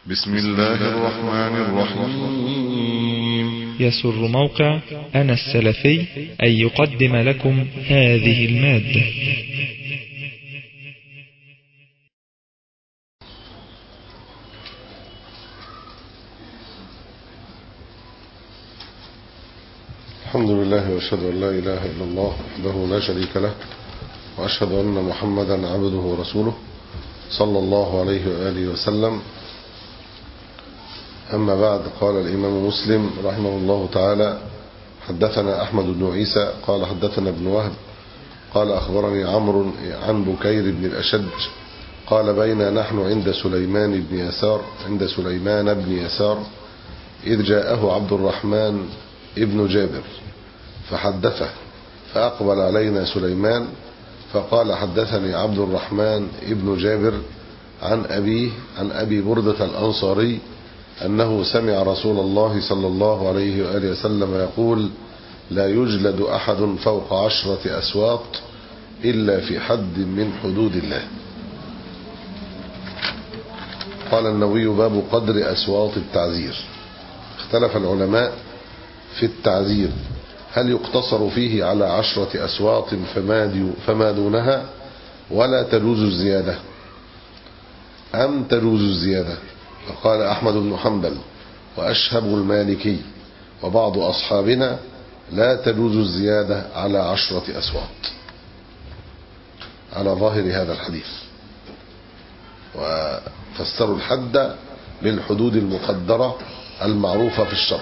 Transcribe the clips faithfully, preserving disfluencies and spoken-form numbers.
بسم الله الرحمن الرحيم. يسر موقع أنا السلفي أن يقدم لكم هذه المادة. الحمد لله وأشهد أن لا إله إلا الله وحده لا شريك له، وأشهد أن محمدا عبده ورسوله صلى الله عليه وآله وسلم. أما بعد، قال الإمام مسلم رحمه الله تعالى: حدثنا أحمد بن عيسى قال حدثنا ابن وهب قال أخبرني عمرو عن بكير بن الأشج قال: بين نحن عند سليمان بن يسار عند سليمان بن يسار إذ جاءه عبد الرحمن ابن جابر فحدثه، فأقبل علينا سليمان فقال: حدثني عبد الرحمن ابن جابر عن أبيه عن أبي بردة الأنصاري أنه سمع رسول الله صلى الله عليه وآله وسلم يقول: لا يجلد أحد فوق عشرة أسواط إلا في حد من حدود الله. قال النووي: باب قدر أسواط التعزير. اختلف العلماء في التعزير، هل يقتصر فيه على عشرة أسواط فما دونها ولا تجوز الزيادة أم تجوز الزيادة؟ فقال أحمد بن حنبل وأشهب المالكي وبعض أصحابنا: لا تجوز الزيادة على عشرة أسواط، على ظاهر هذا الحديث، وفسروا الحد بالحدود المقدرة المعروفة في الشرع.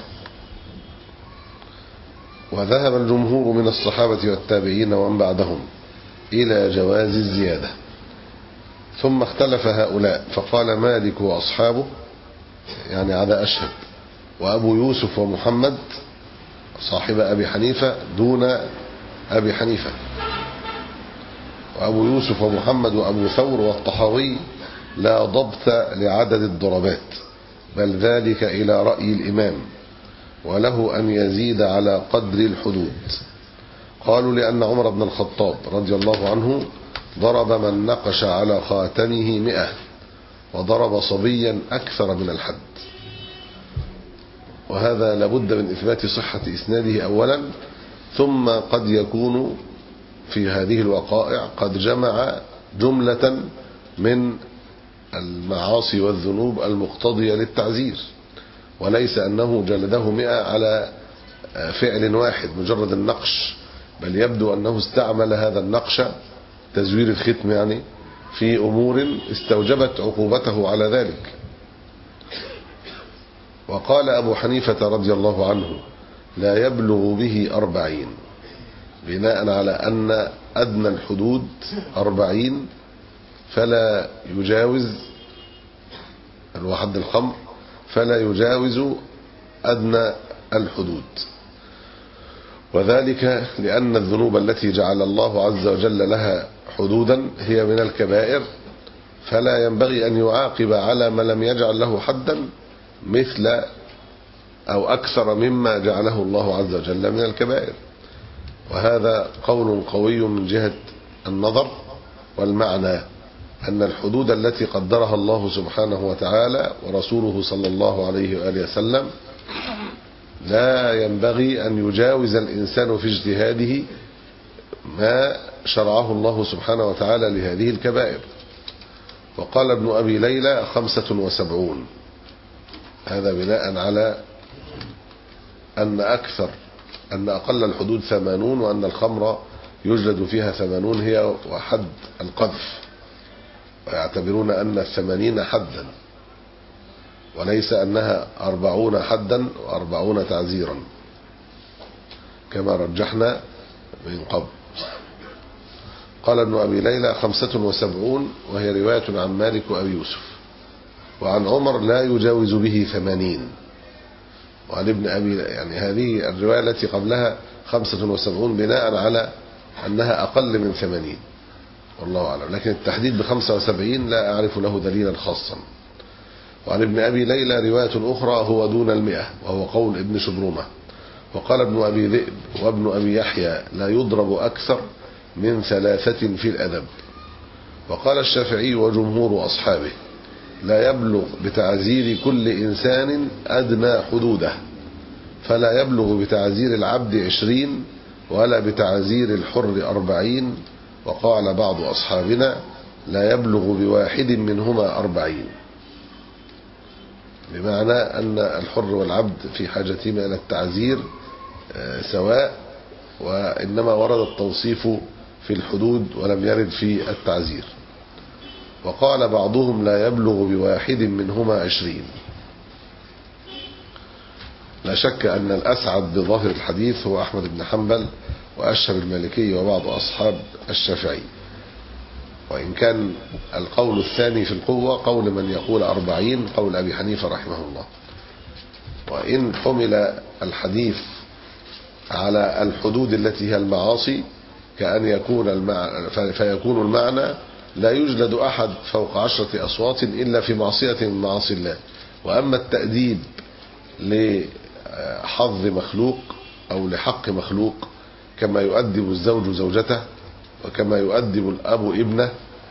وذهب الجمهور من الصحابة والتابعين ومن بعدهم إلى جواز الزيادة، ثم اختلف هؤلاء، فقال مالك وأصحابه يعني على أشهب، وأبو يوسف ومحمد صاحب أبي حنيفة دون أبي حنيفة، وأبو يوسف ومحمد وأبو ثور والطحاوي لا ضبط لعدد الضربات، بل ذلك إلى رأي الإمام، وله أن يزيد على قدر الحدود. قالوا: لأن عمر بن الخطاب رضي الله عنه ضرب من نقش على خاتمه مئة، وضرب صبيا أكثر من الحد. وهذا لابد من إثبات صحة إسناده أولا، ثم قد يكون في هذه الوقائع قد جمع جملة من المعاصي والذنوب المقتضية للتعزير، وليس أنه جلده مئة على فعل واحد مجرد النقش، بل يبدو أنه استعمل هذا النقش تزوير الختم يعني في أمور استوجبت عقوبته على ذلك. وقال أبو حنيفة رضي الله عنه: لا يبلغ به أربعين، بناء على أن أدنى الحدود أربعين، فلا يجاوز الوحد الخمر فلا يجاوز أدنى الحدود، وذلك لأن الذنوب التي جعل الله عز وجل لها حدودا هي من الكبائر، فلا ينبغي أن يعاقب على ما لم يجعل له حدا مثل أو أكثر مما جعله الله عز وجل من الكبائر. وهذا قول قوي من جهة النظر والمعنى، أن الحدود التي قدرها الله سبحانه وتعالى ورسوله صلى الله عليه وآله وسلم لا ينبغي أن يجاوز الإنسان في اجتهاده ما شرعه الله سبحانه وتعالى لهذه الكبائر. وقال ابن أبي ليلى: خمسة وسبعون، هذا بناء على أن أكثر أن أقل الحدود ثمانون، وأن الخمر يجلد فيها ثمانون هي وحد القذف، ويعتبرون أن الثمانين حدا، وليس أنها أربعون حدا وأربعون تعزيرا كما رجحنا من قبل. قال ابن أبي ليلى: خمسة وسبعون، وهي رواية عن مالك وأبي يوسف، وعن عمر لا يجاوز به ثمانين، وعن ابن أبي يعني هذه الرواية التي قبلها خمسة وسبعون بناء على أنها أقل من ثمانين، والله أعلم، لكن التحديد بخمسة وسبعين لا أعرف له دليلا خاصا. وعن ابن أبي ليلى رواية أخرى هو دون المئة، وهو قول ابن شبرمة. وقال ابن أبي ذئب وابن أبي يحيى: لا يضرب أكثر من ثلاثة في الأدب. وقال الشافعي وجمهور أصحابه: لا يبلغ بتعزير كل إنسان أدنى حدوده، فلا يبلغ بتعزير العبد عشرين ولا بتعزير الحر أربعين. وقال بعض أصحابنا لا يبلغ بواحد منهما أربعين، بمعنى أن الحر والعبد في حاجتهما إلى التعزير سواء، وإنما ورد التوصيف في الحدود ولم يرد في التعزير. وقال بعضهم لا يبلغ بواحد منهما عشرين. لا شك أن الأسعد بظاهر الحديث هو أحمد بن حنبل وأشهر المالكي وبعض أصحاب الشافعي، وإن كان القول الثاني في القوة قول من يقول أربعين، قول أبي حنيفة رحمه الله. وإن حمل الحديث على الحدود التي هي المعاصي كأن يكون المعنى فيكون المعنى لا يجلد أحد فوق عشرة أصوات إلا في معصية من معاصي الله. وأما التأديب لحظ مخلوق أو لحق مخلوق كما يؤدب الزوج زوجته وكما يؤدب الأب ابنه،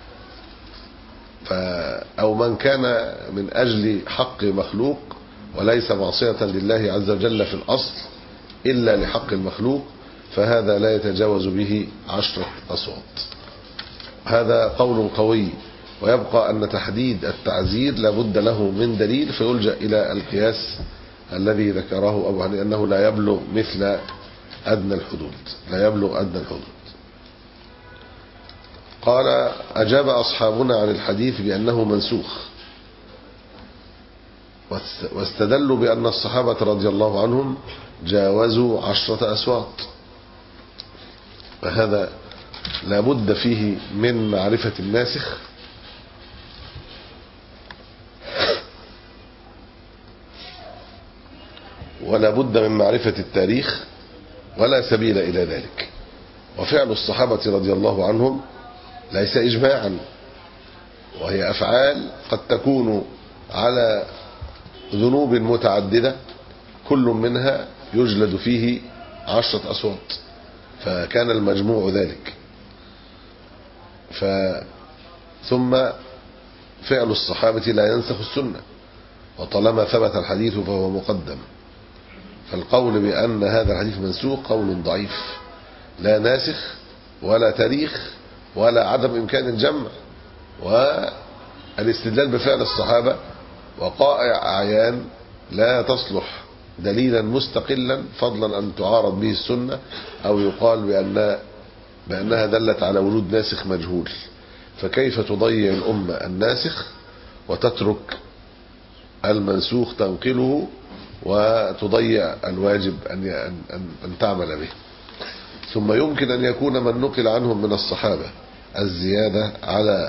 أو من كان من أجل حق مخلوق وليس معصية لله عز وجل في الأصل إلا لحق المخلوق، فهذا لا يتجاوز به عشرة أصوات. هذا قول قوي. ويبقى أن تحديد التعزير لابد له من دليل، فيلجأ إلى القياس الذي ذكره أبو حنيفة أنه لا يبلغ مثل أدنى الحدود، لا يبلغ أدنى الحدود. قال أجاب أصحابنا عن الحديث بأنه منسوخ، واستدلوا بأن الصحابة رضي الله عنهم جاوزوا عشرة أصوات، فهذا لا بد فيه من معرفة الناسخ ولا بد من معرفة التاريخ، ولا سبيل إلى ذلك. وفعل الصحابة رضي الله عنهم ليس إجماعا، وهي أفعال قد تكون على ذنوب متعددة كل منها يجلد فيه عشرة أصوات، فكان المجموع ذلك. ف ثم فعل الصحابة لا ينسخ السنة، وطالما ثبت الحديث فهو مقدم. فالقول بأن هذا الحديث منسوخ قول ضعيف، لا ناسخ ولا تاريخ ولا عدم إمكان الجمع. والاستدلال بفعل الصحابة وقائع أعيان لا تصلح دليلا مستقلا، فضلا أن تعارض به السنة أو يقال بأن بأنها دلت على وجود ناسخ مجهول. فكيف تضيع الأمة الناسخ وتترك المنسوخ تنقله وتضيع الواجب أن أن أن تعمل به؟ ثم يمكن أن يكون من نقل عنهم من الصحابة الزيادة على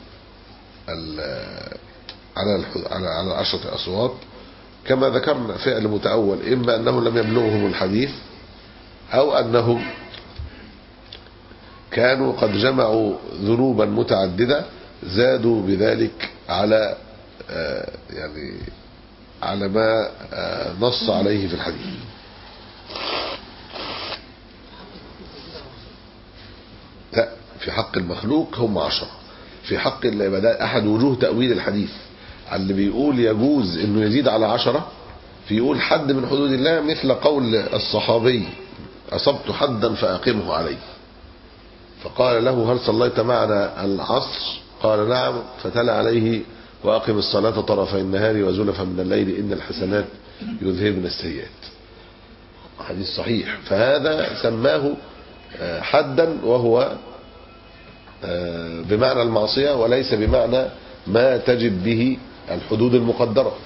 على على على عشرة أصوات كما ذكرنا فعل متأول، إما أنه لم يبلغهم الحديث أو أنهم كانوا قد جمعوا ذنوبا متعددة زادوا بذلك على يعني على ما نص عليه في الحديث. لا، في حق المخلوق هم عشرة. في حق الله ده أحد وجوه تأويل الحديث، اللي بيقول يجوز انه يزيد على عشرة فيقول حد من حدود الله، مثل قول الصحابي أصبت حدا فأقمه عليه، فقال له هل صليت معنا العصر؟ قال نعم، فتلا عليه وأقم الصلاة طرفي النهار وزلفا من الليل إن الحسنات يذهبن السيئات. حديث صحيح. فهذا سماه حدا وهو بمعنى المعصية وليس بمعنى ما تجب به الحدود المقدرة.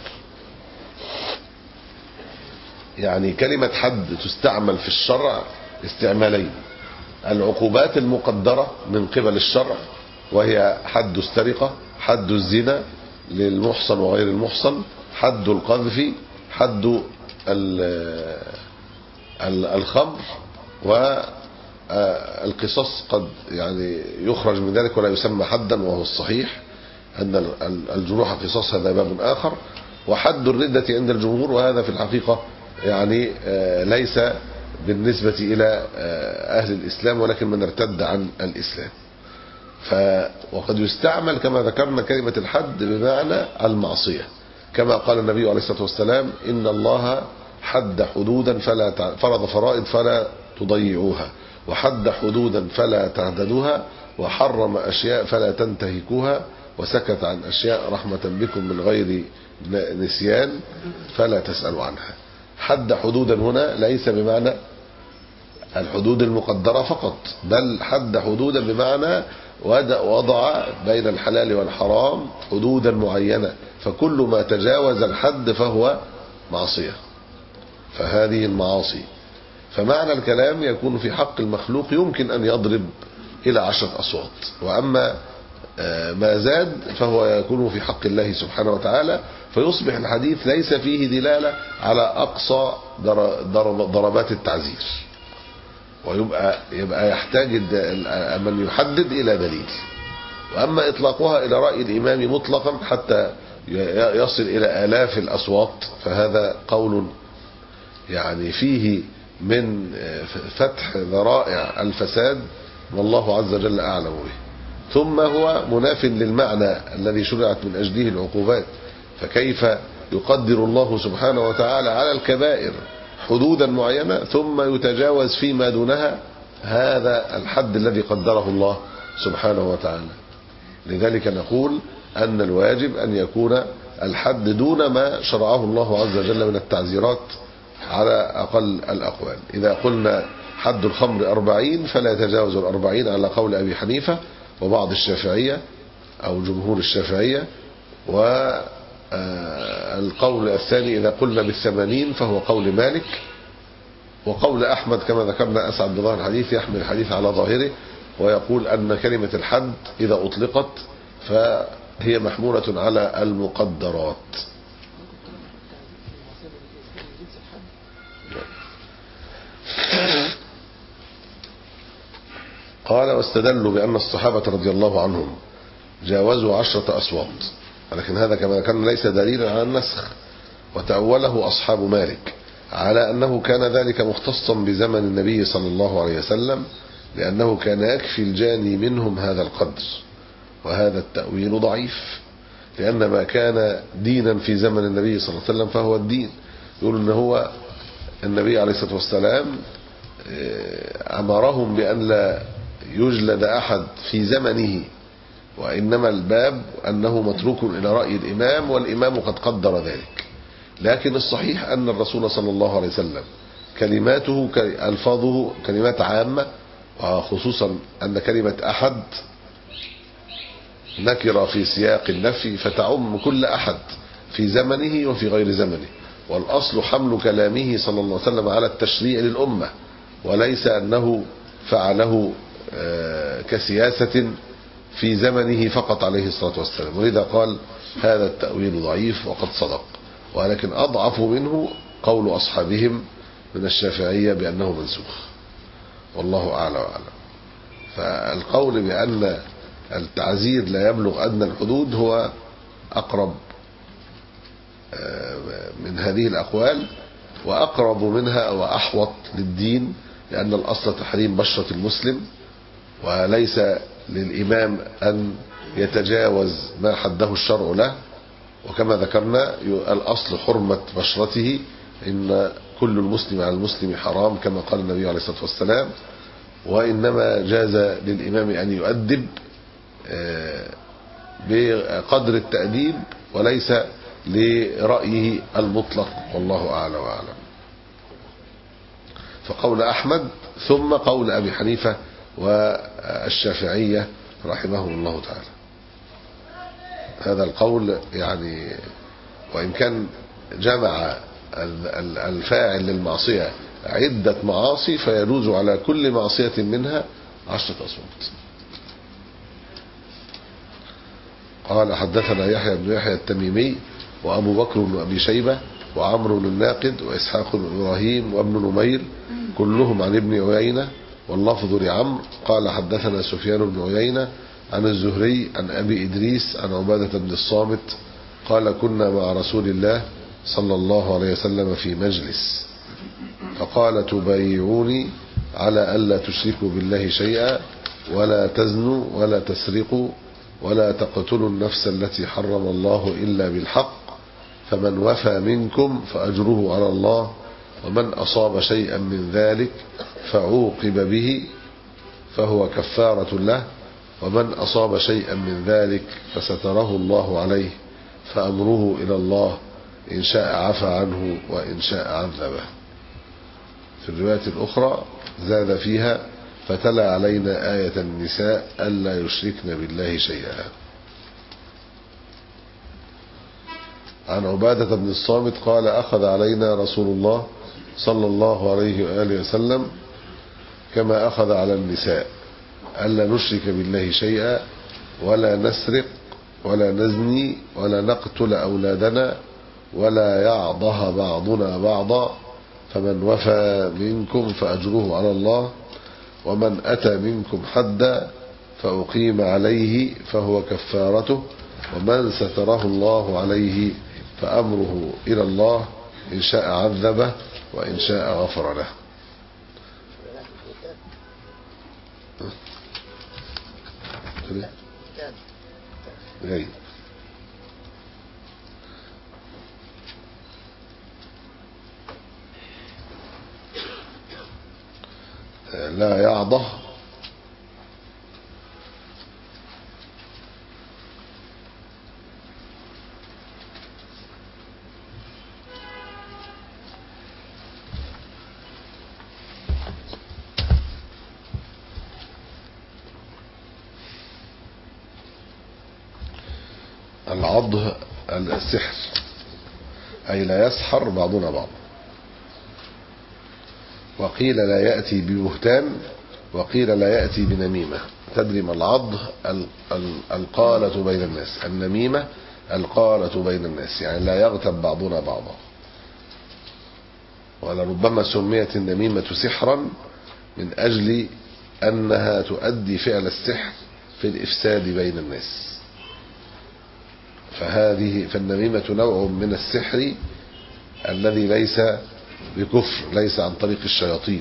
يعني كلمة حد تستعمل في الشرع استعمالين: العقوبات المقدرة من قبل الشرع وهي حد السرقة، حد الزنا للمحصن وغير المحصن، حد القذف، حد الخمر، والقصاص قد يعني يخرج من ذلك ولا يسمى حدا، وهو الصحيح أن الجروح قصاص، هذا باب آخر. وحد الردة عند الجمهور، وهذا في الحقيقة يعني ليس بالنسبة إلى أهل الإسلام ولكن من ارتد عن الإسلام. ف وقد يستعمل كما ذكرنا كلمة الحد بمعنى المعصية، كما قال النبي عليه الصلاة والسلام إن الله حد حدودا فلا تع... فرض فرائض فلا تضيعوها، وحد حدودا فلا تعتدوها، وحرم أشياء فلا تنتهكوها، وسكت عن أشياء رحمة بكم من غير نسيان فلا تسألوا عنها. حد حدودا هنا ليس بمعنى الحدود المقدرة فقط، بل حد حدودا بمعنى وضع بين الحلال والحرام حدودا معينة، فكل ما تجاوز الحد فهو معصية، فهذه المعاصي. فمعنى الكلام يكون في حق المخلوق يمكن أن يضرب إلى عشرة أصوات، وأما ما زاد فهو يكون في حق الله سبحانه وتعالى، فيصبح الحديث ليس فيه دلالة على أقصى ضربات التعزير، ويبقى يبقى يحتاج من يحدد إلى دليل. وأما إطلاقها إلى رأي الإمام مطلقا حتى يصل إلى آلاف الأصوات فهذا قول يعني فيه من فتح ذرائع الفساد، والله عز وجل أعلم به. ثم هو مناف للمعنى الذي شرعت من أجله العقوبات، فكيف يقدر الله سبحانه وتعالى على الكبائر حدودا معينة ثم يتجاوز فيما دونها هذا الحد الذي قدره الله سبحانه وتعالى. لذلك نقول أن الواجب أن يكون الحد دون ما شرعه الله عز وجل من التعزيرات على أقل الأقوال. إذا قلنا حد الخمر أربعين فلا يتجاوز الأربعين على قول أبي حنيفة وبعض الشافعية أو جمهور الشافعية، والقول الثاني إذا قلنا بالثمانين فهو قول مالك، وقول أحمد كما ذكرنا أسعد بظاهر الحديث يحمل الحديث على ظاهره، ويقول أن كلمة الحد إذا أطلقت فهي محمولة على المقدرات. قال واستدلوا بأن الصحابة رضي الله عنهم جاوزوا عشرة أصوات، ولكن هذا كما ذكرنا ليس دليلا على النسخ، وتأوله أصحاب مالك على أنه كان ذلك مختصا بزمن النبي صلى الله عليه وسلم، لأنه كان يكفي الجاني منهم هذا القدر، وهذا التأويل ضعيف، لأن ما كان دينا في زمن النبي صلى الله عليه وسلم فهو الدين. يقول أنه هو النبي عليه الصلاة والسلام أمرهم بأن لا يجلد أحد في زمنه، وإنما الباب أنه متروك إلى رأي الإمام، والإمام قد قدر ذلك. لكن الصحيح أن الرسول صلى الله عليه وسلم كلماته ألفاظه كلمات عامة، وخصوصا أن كلمة أحد نكرة في سياق النفي فتعم كل أحد في زمنه وفي غير زمنه، والأصل حمل كلامه صلى الله عليه وسلم على التشريع للأمة، وليس أنه فعله كسياسة في زمنه فقط عليه الصلاة والسلام. ولذا قال هذا التأويل ضعيف وقد صدق، ولكن أضعف منه قول أصحابهم من الشافعية بأنه منسوخ، والله أعلى وأعلم. فالقول بأن التعزير لا يبلغ أدنى الحدود هو أقرب من هذه الأقوال، وأقرب منها وأحوط للدين، لأن الأصل تحريم بشرة المسلم، وليس للإمام أن يتجاوز ما حده الشرع له. وكما ذكرنا الأصل حرمة بشرته، إن كل المسلم على المسلم حرام كما قال النبي عليه الصلاة والسلام، وإنما جاز للإمام أن يؤدب بقدر التأديب وليس لرأيه المطلق، والله أعلى وأعلم. فقول أحمد ثم قول أبي حنيفة والشافعية رحمهم الله تعالى. هذا القول يعني وإن كان جمع الفاعل للمعصية عدة معاصي فيجوز على كل معصية منها عشرة أصوات. قال حدثنا يحيى بن يحيى التميمي وأبو بكر بن أبي شيبة وعمرو بن الناقد وإسحاق بن إبراهيم وابن نمير كلهم عن ابن عيينة، واللفظ لعمرو قال حدثنا سفيان بن عيينة عن الزهري عن أبي إدريس عن عبادة بن الصامت قال كنا مع رسول الله صلى الله عليه وسلم في مجلس فقال تبايعوني على ألا تشركوا بالله شيئا ولا تزنوا ولا تسرقوا ولا تقتلوا النفس التي حرم الله إلا بالحق فمن وفى منكم فأجره على الله ومن أصاب شيئا من ذلك فعوقب به فهو كفارة له ومن أصاب شيئا من ذلك فستره الله عليه فأمره إلى الله إن شاء عفى عنه وإن شاء عذبه. في الرواية الأخرى زاد فيها فتلا علينا آية النساء ألا يشركن بالله شيئا. عن عبادة بن الصامت قال أخذ علينا رسول الله صلى الله عليه وآله وسلم كما أخذ على النساء ألا نشرك بالله شيئا ولا نسرق ولا نزني ولا نقتل أولادنا ولا يعضها بعضنا بعضا فمن وفى منكم فأجره على الله ومن أتى منكم حدا فأقيم عليه فهو كفارته ومن ستره الله عليه فأمره إلى الله إن شاء عذبه وإن شاء غفر له. جيد. لا يعضه العضه السحر أي لا يسحر بعضنا بعض. وقيل لا يأتي ببهتان وقيل لا يأتي بنميمة. تدري ما العضه؟ القالة بين الناس. النميمة القالة بين الناس يعني لا يغتب بعضنا بعضا. ولربما سميت النميمة سحرا من أجل أنها تؤدي فعل السحر في الإفساد بين الناس. فهذه فالنميمة نوع من السحر الذي ليس بكفر، ليس عن طريق الشياطين.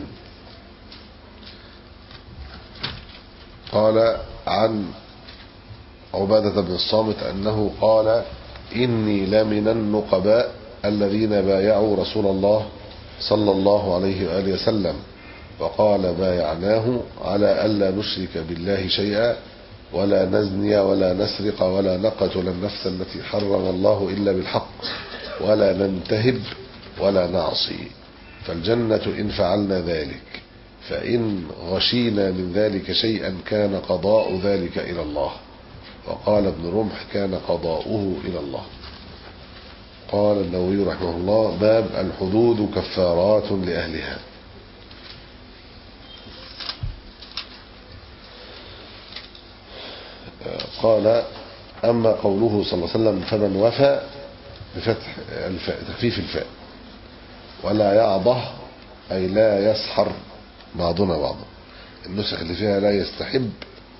قال عن عبادة بن الصامت أنه قال إني لمن النقباء الذين بايعوا رسول الله صلى الله عليه وآله وسلم وقال بايعناه على ألا نشرك بالله شيئا ولا نزني ولا نسرق ولا نقتل النفس التي حرم الله إلا بالحق ولا ننتهب ولا نعصي فالجنة إن فعلنا ذلك فإن غشينا من ذلك شيئا كان قضاء ذلك إلى الله. وقال ابن رمح كان قضاؤه إلى الله. قال النووي رحمه الله باب الحدود كفارات لأهلها. قال أما قوله صلى الله عليه وسلم فمن وفى بفتح الفاء تخفيف الفاء ولا يعضه أي لا يسحر بعضنا بعضا. النسخ اللي فيها لا يستحب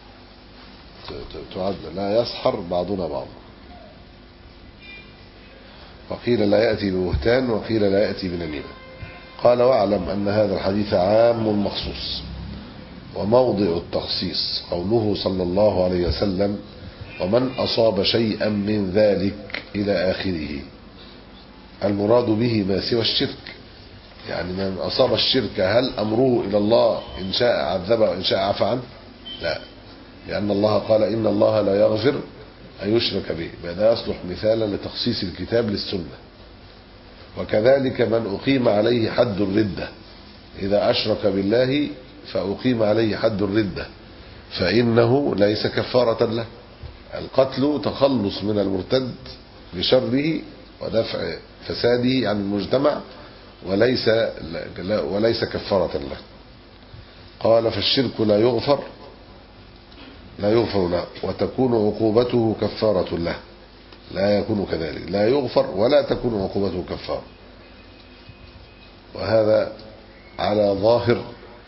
تعد لا يسحر بعضنا بعضا. وقيل لا يأتي ببهتان وقيل لا يأتي بنميمة. قال واعلم أن هذا الحديث عام مخصوص وموضع التخصيص قوله صلى الله عليه وسلم ومن أصاب شيئا من ذلك إلى آخره. المراد به ما سوى الشرك، يعني من أصاب الشرك هل أمره إلى الله إن شاء عذبه وإن شاء عفى عنه؟ لا، لأن الله قال إن الله لا يغفر أن يشرك به. هذا يصلح مثالا لتخصيص الكتاب للسنة. وكذلك من أقيم عليه حد الردة إذا أشرك بالله فأقيم عليه حد الردة فإنه ليس كفارة له. القتل تخلص من المرتد بشره ودفع فساده عن المجتمع وليس وليس كفارة له. قال فالشرك لا يغفر لا يغفر له وتكون عقوبته كفارة له. لا يكون كذلك، لا يغفر ولا تكون عقوبته كفارة. وهذا على ظاهر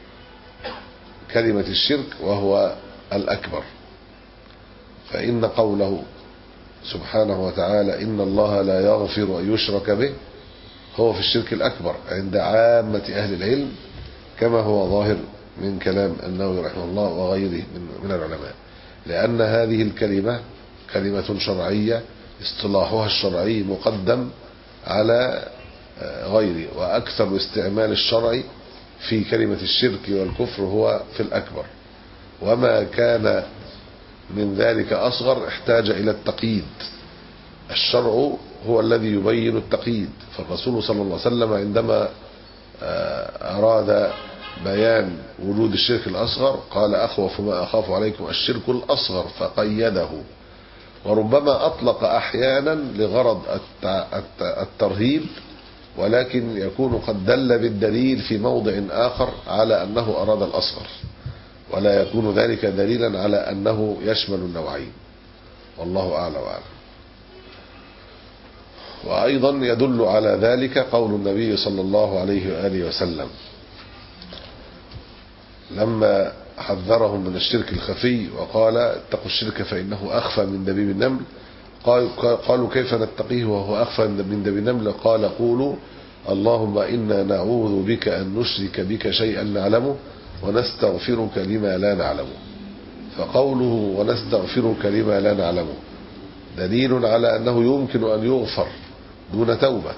كلمة الشرك وهو الأكبر. فإن قوله سبحانه وتعالى إن الله لا يغفر أن يشرك به هو في الشرك الأكبر عند عامة أهل العلم كما هو ظاهر من كلام النووي رحمه الله وغيره من العلماء، لأن هذه الكلمة كلمة شرعية اصطلاحها الشرعي مقدم على غيره، وأكثر استعمال الشرع في كلمة الشرك والكفر هو في الأكبر، وما كان من ذلك أصغر احتاج إلى التقييد. الشرع هو الذي يبين التقييد، فالرسول صلى الله عليه وسلم عندما أراد بيان وجود الشرك الأصغر قال أخوف ما أخاف عليكم الشرك الأصغر فقيده، وربما أطلق أحيانا لغرض الترهيب، ولكن يكون قد دل بالدليل في موضع آخر على أنه أراد الأصغر، ولا يكون ذلك دليلا على أنه يشمل النوعين، والله أعلى وأعلم. وأيضا يدل على ذلك قول النبي صلى الله عليه وآله وسلم لما حذرهم من الشرك الخفي وقال اتقوا الشرك فإنه أخفى من دبيب النمل، قالوا كيف نتقيه وهو أخفى من دبيب النمل؟ قال قولوا اللهم إنا نعوذ بك أن نشرك بك شيئا نعلمه ونستغفرك لما لا نعلمه. فقوله ونستغفرك لما لا نعلمه دليل على أنه يمكن أن يغفر دون توبة،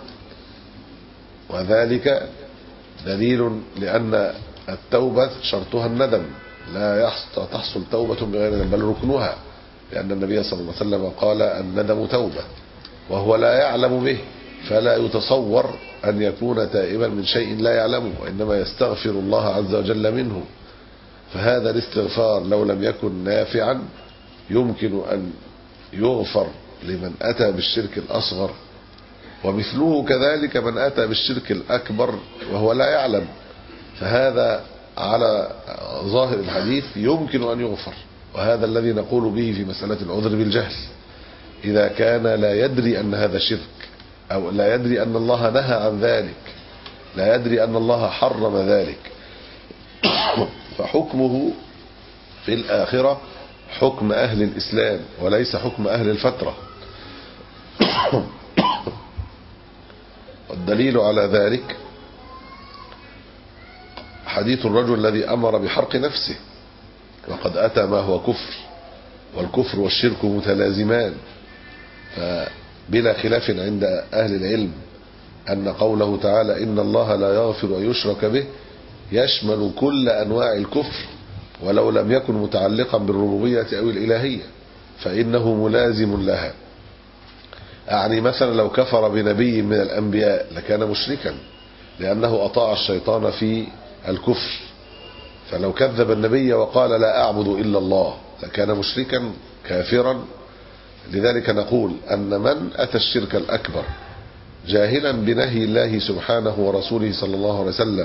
وذلك دليل لأن التوبة شرطها الندم، لا تحصل توبة بغير ندم بل ركنها، لأن النبي صلى الله عليه وسلم قال الندم توبة، وهو لا يعلم به، فلا يتصور أن يكون تائبا من شيء لا يعلمه، وإنما يستغفر الله عز وجل منه. فهذا الاستغفار لو لم يكن نافعا يمكن أن يغفر لمن أتى بالشرك الأصغر، ومثله كذلك من أتى بالشرك الأكبر وهو لا يعلم، فهذا على ظاهر الحديث يمكن أن يغفر. وهذا الذي نقول به في مسألة العذر بالجهل، إذا كان لا يدري أن هذا شرك، أو لا يدري أن الله نهى عن ذلك، لا يدري أن الله حرم ذلك، فحكمه في الآخرة حكم أهل الإسلام وليس حكم أهل الفترة. والدليل على ذلك حديث الرجل الذي أمر بحرق نفسه وقد أتى ما هو كفر، والكفر والشرك متلازمان، فبلا خلاف عند أهل العلم أن قوله تعالى إن الله لا يغفر أن يشرك به يشمل كل أنواع الكفر ولو لم يكن متعلقا بالربوبية أو الإلهية، فإنه ملازم لها. أعني مثلا لو كفر بنبي من الأنبياء لكان مشركا، لأنه أطاع الشيطان في الكفر، فلو كذب النبي وقال لا أعبد إلا الله لكان مشركا كافرا. لذلك نقول أن من أتى الشرك الأكبر جاهلا بنهي الله سبحانه ورسوله صلى الله عليه وسلم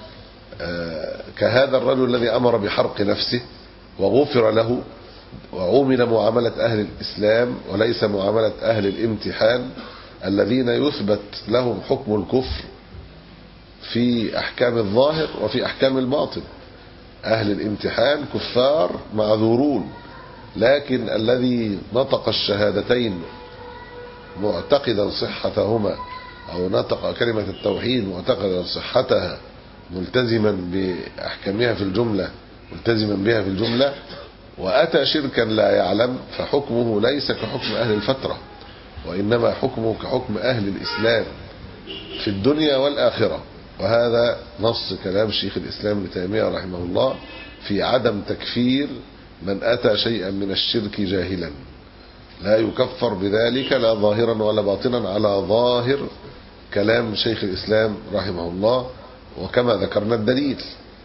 كهذا الرجل الذي أمر بحرق نفسه وغفر له وعومل معاملة أهل الإسلام وليس معاملة أهل الامتحان الذين يثبت لهم حكم الكفر في أحكام الظاهر وفي أحكام الباطن. أهل الامتحان كفار معذورون، لكن الذي نطق الشهادتين معتقدا صحتهما أو نطق كلمة التوحيد معتقدا صحتها ملتزما بأحكامها في الجملة ملتزما بها في الجملة وأتى شركا لا يعلم، فحكمه ليس كحكم أهل الفترة، وإنما حكمه كحكم أهل الإسلام في الدنيا والآخرة. وهذا نص كلام شيخ الإسلام ابن تيمية رحمه الله في عدم تكفير من أتى شيئا من الشرك جاهلا، لا يكفر بذلك لا ظاهرا ولا باطنا على ظاهر كلام شيخ الإسلام رحمه الله، وكما ذكرنا الدليل.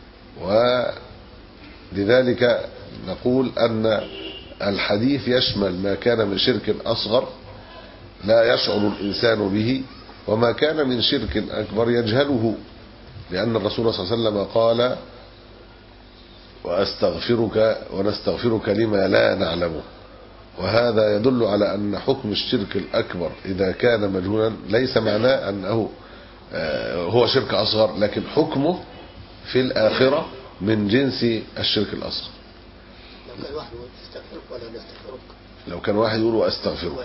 ولذلك نقول أن الحديث يشمل ما كان من شرك أصغر لا يشعر الإنسان به، وما كان من شرك أكبر يجهله، لأن الرسول صلى الله عليه وسلم قال وأستغفرك ونستغفرك لما لا نعلمه. وهذا يدل على أن حكم الشرك الأكبر إذا كان مجهولا ليس معناه أنه هو شرك أصغر، لكن حكمه في الآخرة من جنس الشرك الأصغر. لو كان واحد يقول استغفرك ولا نستغفرك، لو كان واحد يقول وأستغفرك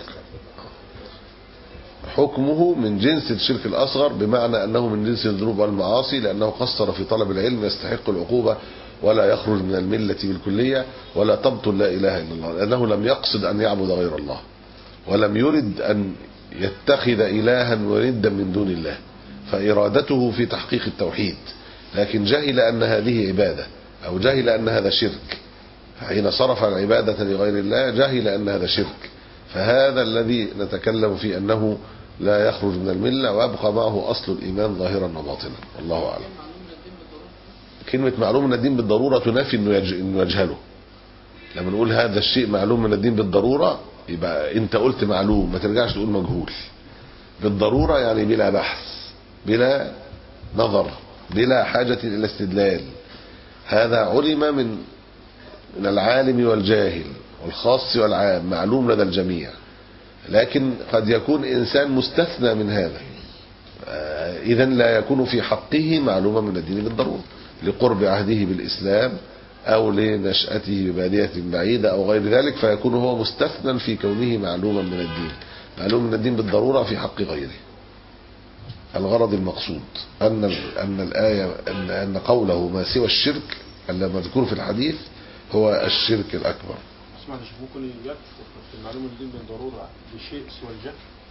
حكمه من جنس الشرك الأصغر، بمعنى أنه من جنس الذنوب والمعاصي، لأنه قصر في طلب العلم يستحق العقوبة ولا يخرج من الملة بالكلية ولا تبطل لا إله إلا الله، لأنه لم يقصد أن يعبد غير الله ولم يرد أن يتخذ إلها وندا من دون الله، فإرادته في تحقيق التوحيد، لكن جهل أن هذه عبادة أو جهل أن هذا شرك، حين صرف العبادة لغير الله جهل أن هذا شرك، فهذا الذي نتكلم فيه أنه لا يخرج من الملة ويبقى معه أصل الإيمان ظاهرا وباطنا، والله أعلم. كلمة معلوم من الدين بالضرورة تنافي أنه يجهله. لما نقول هذا الشيء معلوم من الدين بالضرورة يبقى أنت قلت معلوم، ما ترجعش تقول مجهول. بالضرورة يعني بلا بحث، بلا نظر، بلا حاجة إلى استدلال. هذا علم من من العالم والجاهل والخاص والعام، معلوم لدى الجميع، لكن قد يكون إنسان مستثنى من هذا، إذن لا يكون في حقه معلومة من الدين بالضرورة لقرب عهده بالإسلام أو لنشأته ببادية بعيدة أو غير ذلك، فيكون هو مستثنى في كونه معلوما من الدين. معلوم من الدين بالضرورة في حق غيره. الغرض المقصود أن أن الآية أن أن قوله ما سوى الشرك المذكور في الحديث هو الشرك الأكبر. اسمع، مش ممكن يكفر في المعلومة من الدين بالضرورة بشيء سوى الجهل؟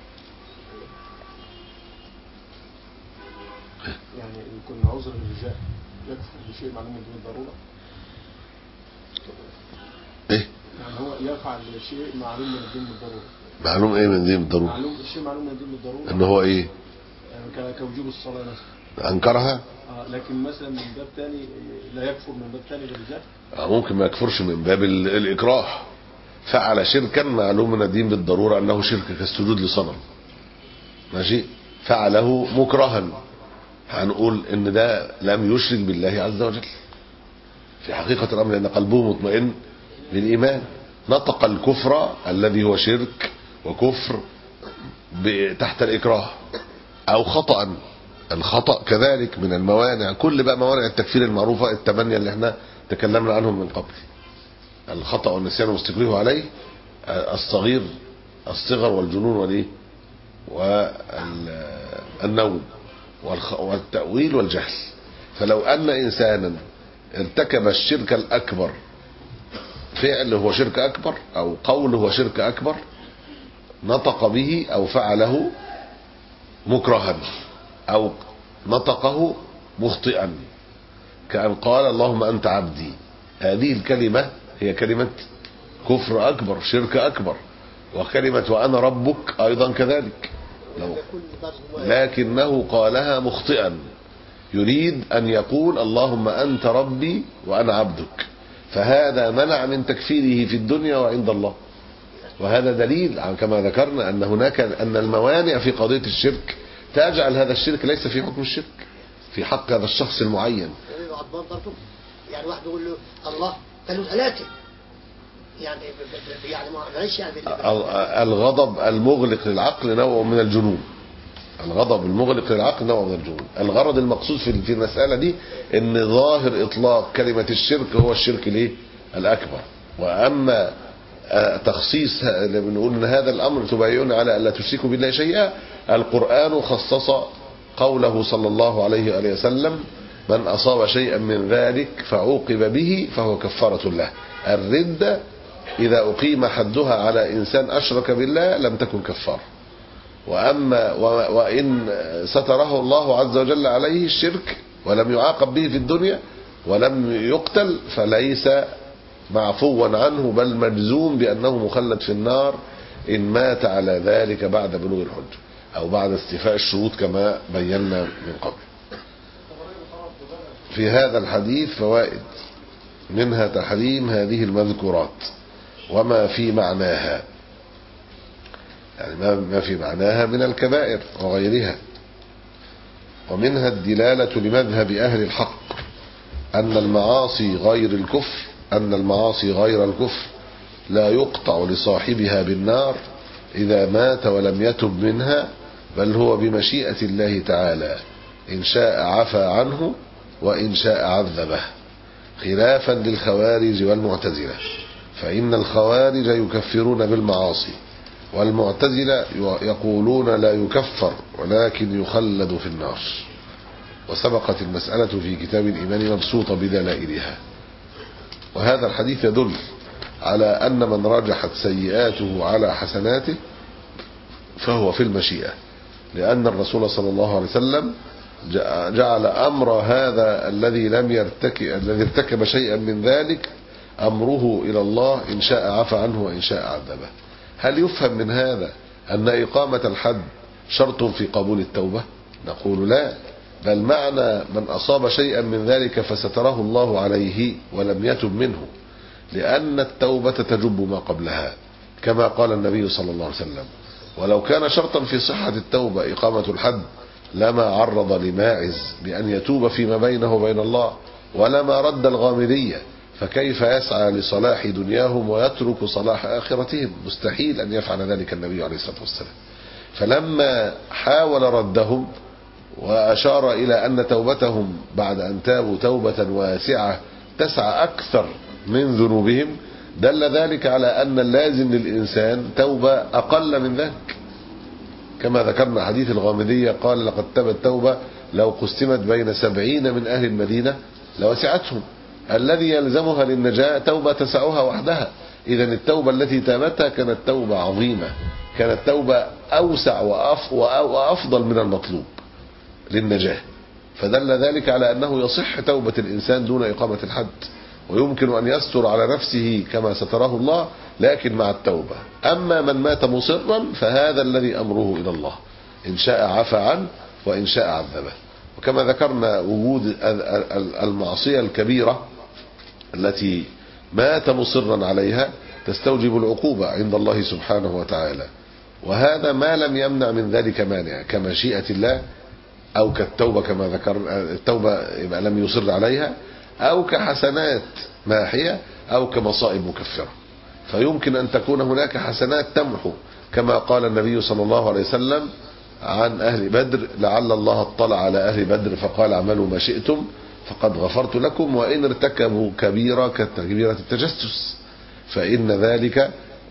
يعني يكون عذر للجهل يكفر بشيء معلوم من الدين بالضرورة؟ إيه؟ يعني هو يفعل شيء معلوم من الدين بالضرورة. معلوم إيه من الدين بالضرورة؟ معلوم الشيء معلوم من الدين بالضرورة. إن هو إيه؟ يعني كوجوب الصلاة مثلا. أنكرها؟ آه لكن مثلا من باب تاني لا يكفر من باب تاني غير الجهل. آه ممكن ما يكفرش من باب الإكراه. فعل شركا معلوم من الدين بالضرورة أنه شرك كالسجود لصنم، ماشي، فعله مكرها، هنقول إن ده لم يشرك بالله عز وجل في حقيقة الأمر، لأن قلبه مطمئن بالإيمان. نطق الكفر الذي هو شرك وكفر تحت الإكراه أو خطأ. الخطأ كذلك من الموانع، كل بقى موانع التكفير المعروفة الثمانية اللي احنا تكلمنا عنهم من قبل: الخطأ والنسيان والتكريه عليه، الصغير الصغر والجنون والايه والنوم والتأويل والجهل. فلو أن إنسانا ارتكب الشرك الأكبر، فعل هو شرك أكبر أو قول هو شرك أكبر، نطق به أو فعله مكرها أو نطقه مخطئا، كأن قال اللهم أنت عبدي، هذه الكلمة هي كلمة كفر أكبر، شرك أكبر. وكلمة وأنا ربك أيضا كذلك، لكنه قالها مخطئا، يريد أن يقول اللهم أنت ربي وأنا عبدك، فهذا منع من تكفيره في الدنيا وعند الله. وهذا دليل كما ذكرنا أن هناك أن الموانع في قضية الشرك تجعل هذا الشرك ليس في حكم الشرك، في حق هذا الشخص المعين. يعني واحد يقول له الله قال له ثلاثة، يعني يعني معلش يعني الغضب المغلق للعقل نوع من الجنون. الغضب المغلق للعقل نوع من الجنون. الغرض المقصود في في المسألة دي ان ظاهر اطلاق كلمة الشرك هو الشرك الايه الأكبر. واما تخصيص اللي بنقول ان هذا الامر تبايعون على الا تشركوا بالله شيئا، القرآن خصص قوله صلى الله عليه وآله وسلم من أصاب شيئا من ذلك فعوقب به فهو كفارة له. الردة إذا أقيم حدها على إنسان أشرك بالله لم تكن كفارة، وأما وإن ستره الله عز وجل عليه الشرك ولم يعاقب به في الدنيا ولم يقتل فليس معفوا عنه، بل مجزوم بأنه مخلد في النار إن مات على ذلك بعد بلوغ الحجة أو بعد استيفاء الشروط كما بينا من قبل. في هذا الحديث فوائد، منها تحريم هذه المذكورات وما في معناها، يعني ما في معناها من الكبائر وغيرها. ومنها الدلالة لمذهب أهل الحق أن المعاصي غير الكفر أن المعاصي غير الكفر لا يقطع لصاحبها بالنار إذا مات ولم يتب منها، بل هو بمشيئة الله تعالى، إن شاء عفى عنه وإن شاء عذبه، خلافا للخوارج والمعتزلة، فإن الخوارج يكفرون بالمعاصي والمعتزلة يقولون لا يكفر ولكن يخلد في النار. وسبقت المسألة في كتاب الإيمان مبسوطة بدلائلها. وهذا الحديث يدل على أن من رجحت سيئاته على حسناته فهو في المشيئة، لأن الرسول صلى الله عليه وسلم جعل أمر هذا الذي لم يرتكب الذي ارتكب شيئا من ذلك أمره إلى الله، إن شاء عفى عنه وإن شاء عذبه. هل يفهم من هذا أن إقامة الحد شرط في قبول التوبة؟ نقول لا، بل معنى من أصاب شيئا من ذلك فستره الله عليه ولم يتب منه، لأن التوبة تجب ما قبلها كما قال النبي صلى الله عليه وسلم. ولو كان شرطا في صحة التوبة إقامة الحد لما عرض لماعز بأن يتوب فيما بينه وبين الله، ولما رد الغامدية، فكيف يسعى لصلاح دنياهم ويترك صلاح آخرتهم؟ مستحيل أن يفعل ذلك النبي عليه الصلاة والسلام. فلما حاول ردهم وأشار إلى أن توبتهم بعد أن تابوا توبة واسعة تسعى أكثر من ذنوبهم، دل ذلك على أن اللازم للإنسان توبة أقل من ذلك، كما ذكرنا حديث الغامدية قال لقد تبت توبة لو قسمت بين سبعين من أهل المدينة لوسعتهم. الذي يلزمها للنجاة توبة تسعها وحدها. إذن التوبة التي تابتها كانت توبة عظيمة، كانت توبة أوسع وأفضل من المطلوب للنجاة، فدل ذلك على أنه يصح توبة الإنسان دون إقامة الحد، ويمكن أن يستر على نفسه كما ستره الله لكن مع التوبة. أما من مات مصرا فهذا الذي أمره إلى الله، إن شاء عفى عنه وإن شاء عذبه. وكما ذكرنا وجود المعصية الكبيرة التي مات مصرا عليها تستوجب العقوبة عند الله سبحانه وتعالى، وهذا ما لم يمنع من ذلك مانع كمشيئة الله، أو كالتوبة كما ذكر التوبة يبقى لم يصر عليها، أو كحسنات ماحية، أو كمصائب مكفرة. فيمكن أن تكون هناك حسنات تمحو، كما قال النبي صلى الله عليه وسلم عن أهل بدر لعل الله اطلع على أهل بدر فقال اعملوا ما شئتم فقد غفرت لكم وإن ارتكبوا كبيرة كبيرة التجسس، فإن ذلك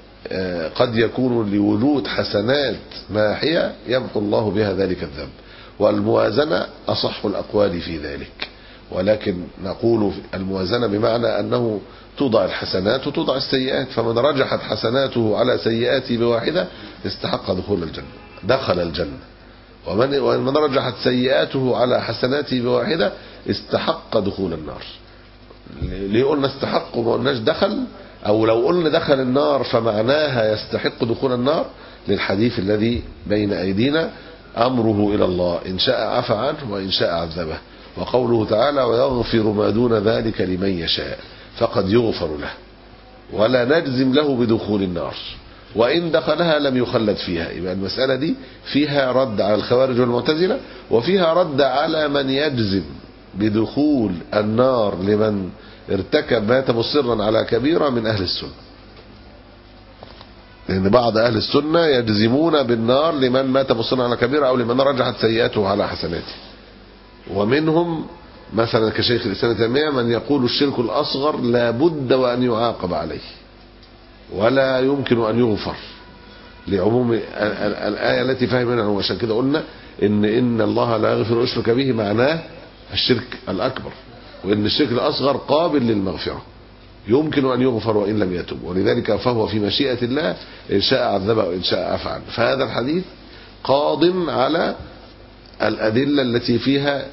قد يكون لوجود حسنات ماحية يمحو الله بها ذلك الذنب. والموازنة أصح الأقوال في ذلك، ولكن نقول الموازنة بمعنى أنه توضع الحسنات وتوضع السيئات، فمن رجحت حسناته على سيئاته بواحدة استحق دخول الجنة دخل الجنة، ومن ومن رجحت سيئاته على حسناته بواحدة استحق دخول النار. ليه قلنا استحق وما قلناش دخل؟ أو لو قلنا دخل النار فمعناها يستحق دخول النار للحديث الذي بين أيدينا أمره إلى الله، إن شاء عفى عنه وإن شاء عذبه. وقوله تعالى ويغفر ما دون ذلك لمن يشاء فقد يغفر له، ولا نجزم له بدخول النار، وإن دخلها لم يخلد فيها. يبقى المسألة دي فيها رد على الخوارج والمعتزلة، وفيها رد على من يجزم بدخول النار لمن ارتكب مات مصرا على كبيرة من أهل السنة، لأن بعض أهل السنة يجزمون بالنار لمن مات مصرا على كبيرة أو لمن رجحت سيئاته على حسناته. ومنهم مثلا كشيخ الإسلام ابن تيمية من يقول الشرك الأصغر لا بد وأن يعاقب عليه ولا يمكن أن يغفر لعموم الآية التي فهمنا. وعشان كده قلنا إن إن الله لا يغفر يشرك به معناه الشرك الأكبر، وإن الشرك الأصغر قابل للمغفرة يمكن أن يغفر وإن لم يتب، ولذلك فهو في مشيئة الله إن شاء عذبه وإن شاء عفى عنه. فهذا الحديث قاض على الأدلة التي فيها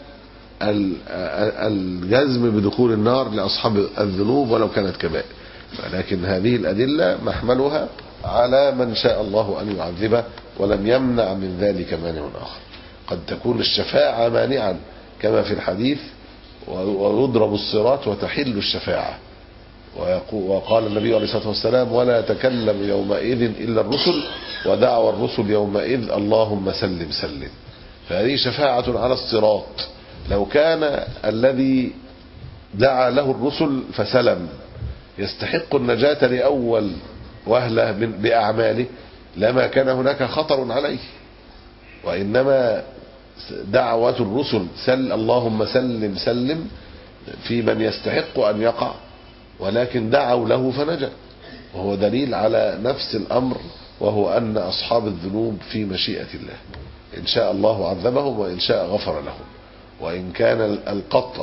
الجزم بدخول النار لأصحاب الذنوب ولو كانت كبائر، ولكن هذه الأدلة محملها على من شاء الله أن يعذبه ولم يمنع من ذلك مانع آخر. قد تكون الشفاعة مانعا كما في الحديث ويضرب الصراط وتحل الشفاعة، وقال النبي عليه الصلاة والسلام ولا تكلم يومئذ إلا الرسل ودعوى الرسل يومئذ اللهم سلم سلم. فهذه شفاعة على الصراط. لو كان الذي دعا له الرسل فسلم يستحق النجاة لأول وهلة بأعماله لما كان هناك خطر عليه، وإنما دعوة الرسل سل اللهم سلم سلم في من يستحق أن يقع، ولكن دعوا له فنجا، وهو دليل على نفس الأمر، وهو أن أصحاب الذنوب في مشيئة الله إن شاء الله عذبهم وإن شاء غفر لهم. وإن كان القطع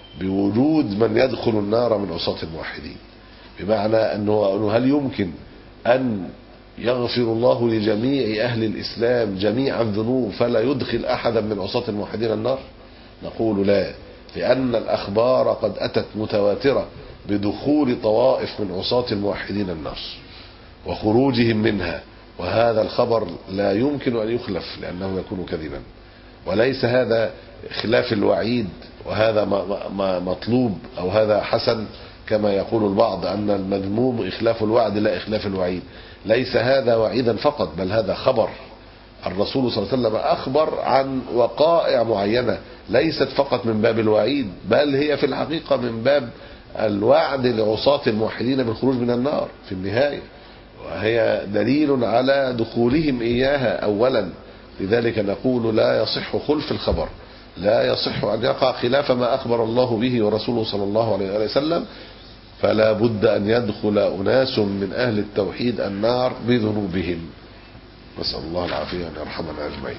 بوجود من يدخل النار من عصاة الموحدين، بمعنى أنه هل يمكن أن يغفر الله لجميع أهل الإسلام جميع الذنوب فلا يدخل أحدا من عصاة الموحدين النار؟ نقول لا، لأن الأخبار قد أتت متواترة بدخول طوائف من عصاة الموحدين النار وخروجهم منها، وهذا الخبر لا يمكن أن يخلف لأنه يكون كذبا. وليس هذا خلاف الوعيد وهذا مطلوب أو هذا حسن كما يقول البعض أن المذموم إخلاف الوعد لا إخلاف الوعيد. ليس هذا وعيدا فقط، بل هذا خبر. الرسول صلى الله عليه وسلم أخبر عن وقائع معينة ليست فقط من باب الوعيد، بل هي في الحقيقة من باب الوعد لعصاة الموحدين بالخروج من النار في النهاية، وهي دليل على دخولهم إياها أولا. لذلك نقول لا يصح خلف الخبر، لا يصح أن يقع خلاف ما أخبر الله به ورسوله صلى الله عليه وسلم، فلا بد أن يدخل أناس من أهل التوحيد النار بذنوبهم، نسأل الله العافية أن يرحمنا أجمعين.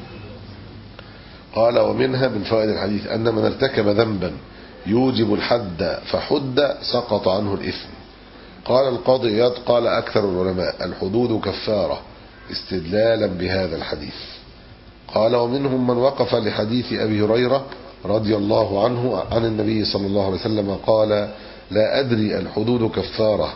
قال ومنها من فوائد الحديث أن من ارتكب ذنبا يوجب الحد فحد سقط عنه الإثم. قال القاضي إياض قال أكثر العلماء الحدود كفارة استدلالا بهذا الحديث. قال ومنهم من وقف لحديث أبي هريرة رضي الله عنه عن النبي صلى الله عليه وسلم قال لا أدري الحدود كفارة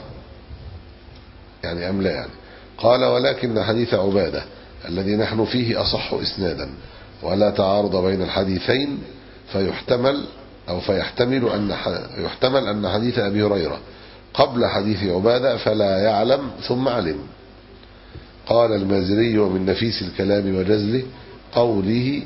يعني أم لا يعني. قال ولكن حديث عبادة الذي نحن فيه أصح إسنادا ولا تعارض بين الحديثين، فيحتمل أو فيحتمل أن يحتمل أن حديث أبي هريرة قبل حديث عبادة فلا يعلم ثم علم. قال المازري ومن نفيس الكلام وجزله قوله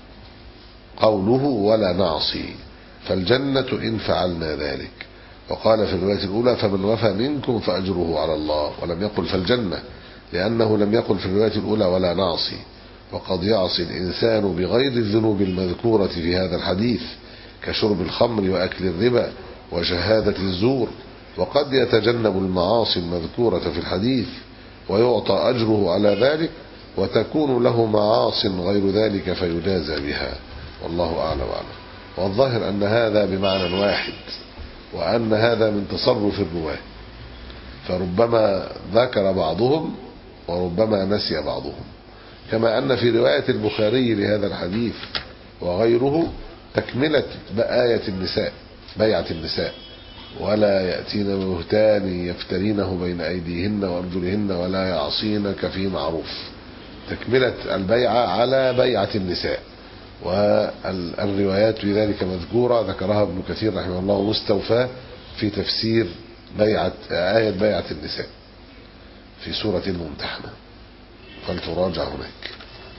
قوله ولا نعصي فالجنة إن فعلنا ذلك. وقال في الرواية الأولى فمن وفى منكم فأجره على الله، ولم يقل فالجنة لأنه لم يقل في الرواية الأولى ولا نعصي. وقد يعصي الإنسان بغير الذنوب المذكورة في هذا الحديث كشرب الخمر وأكل الربا وشهادة الزور، وقد يتجنب المعاصي المذكورة في الحديث ويعطى أجره على ذلك، وتكون له معاص غير ذلك فيجازى بها، والله أعلم وأعلم. والظاهر أن هذا بمعنى واحد، وأن هذا من تصرف الرواة، فربما ذكر بعضهم وربما نسي بعضهم، كما أن في رواية البخاري لهذا الحديث وغيره تكملة بآية النساء بيعة النساء ولا يأتين ببهتان يفترينه بين أيديهن وأرجلهن ولا يعصينك في معروف، تكملة البيعة على بيعة النساء. والروايات في ذلك مذكورة ذكرها ابن كثير رحمه الله مستوفى في تفسير بيعة آية بيعة النساء في سورة الممتحنة، فلتراجع هناك.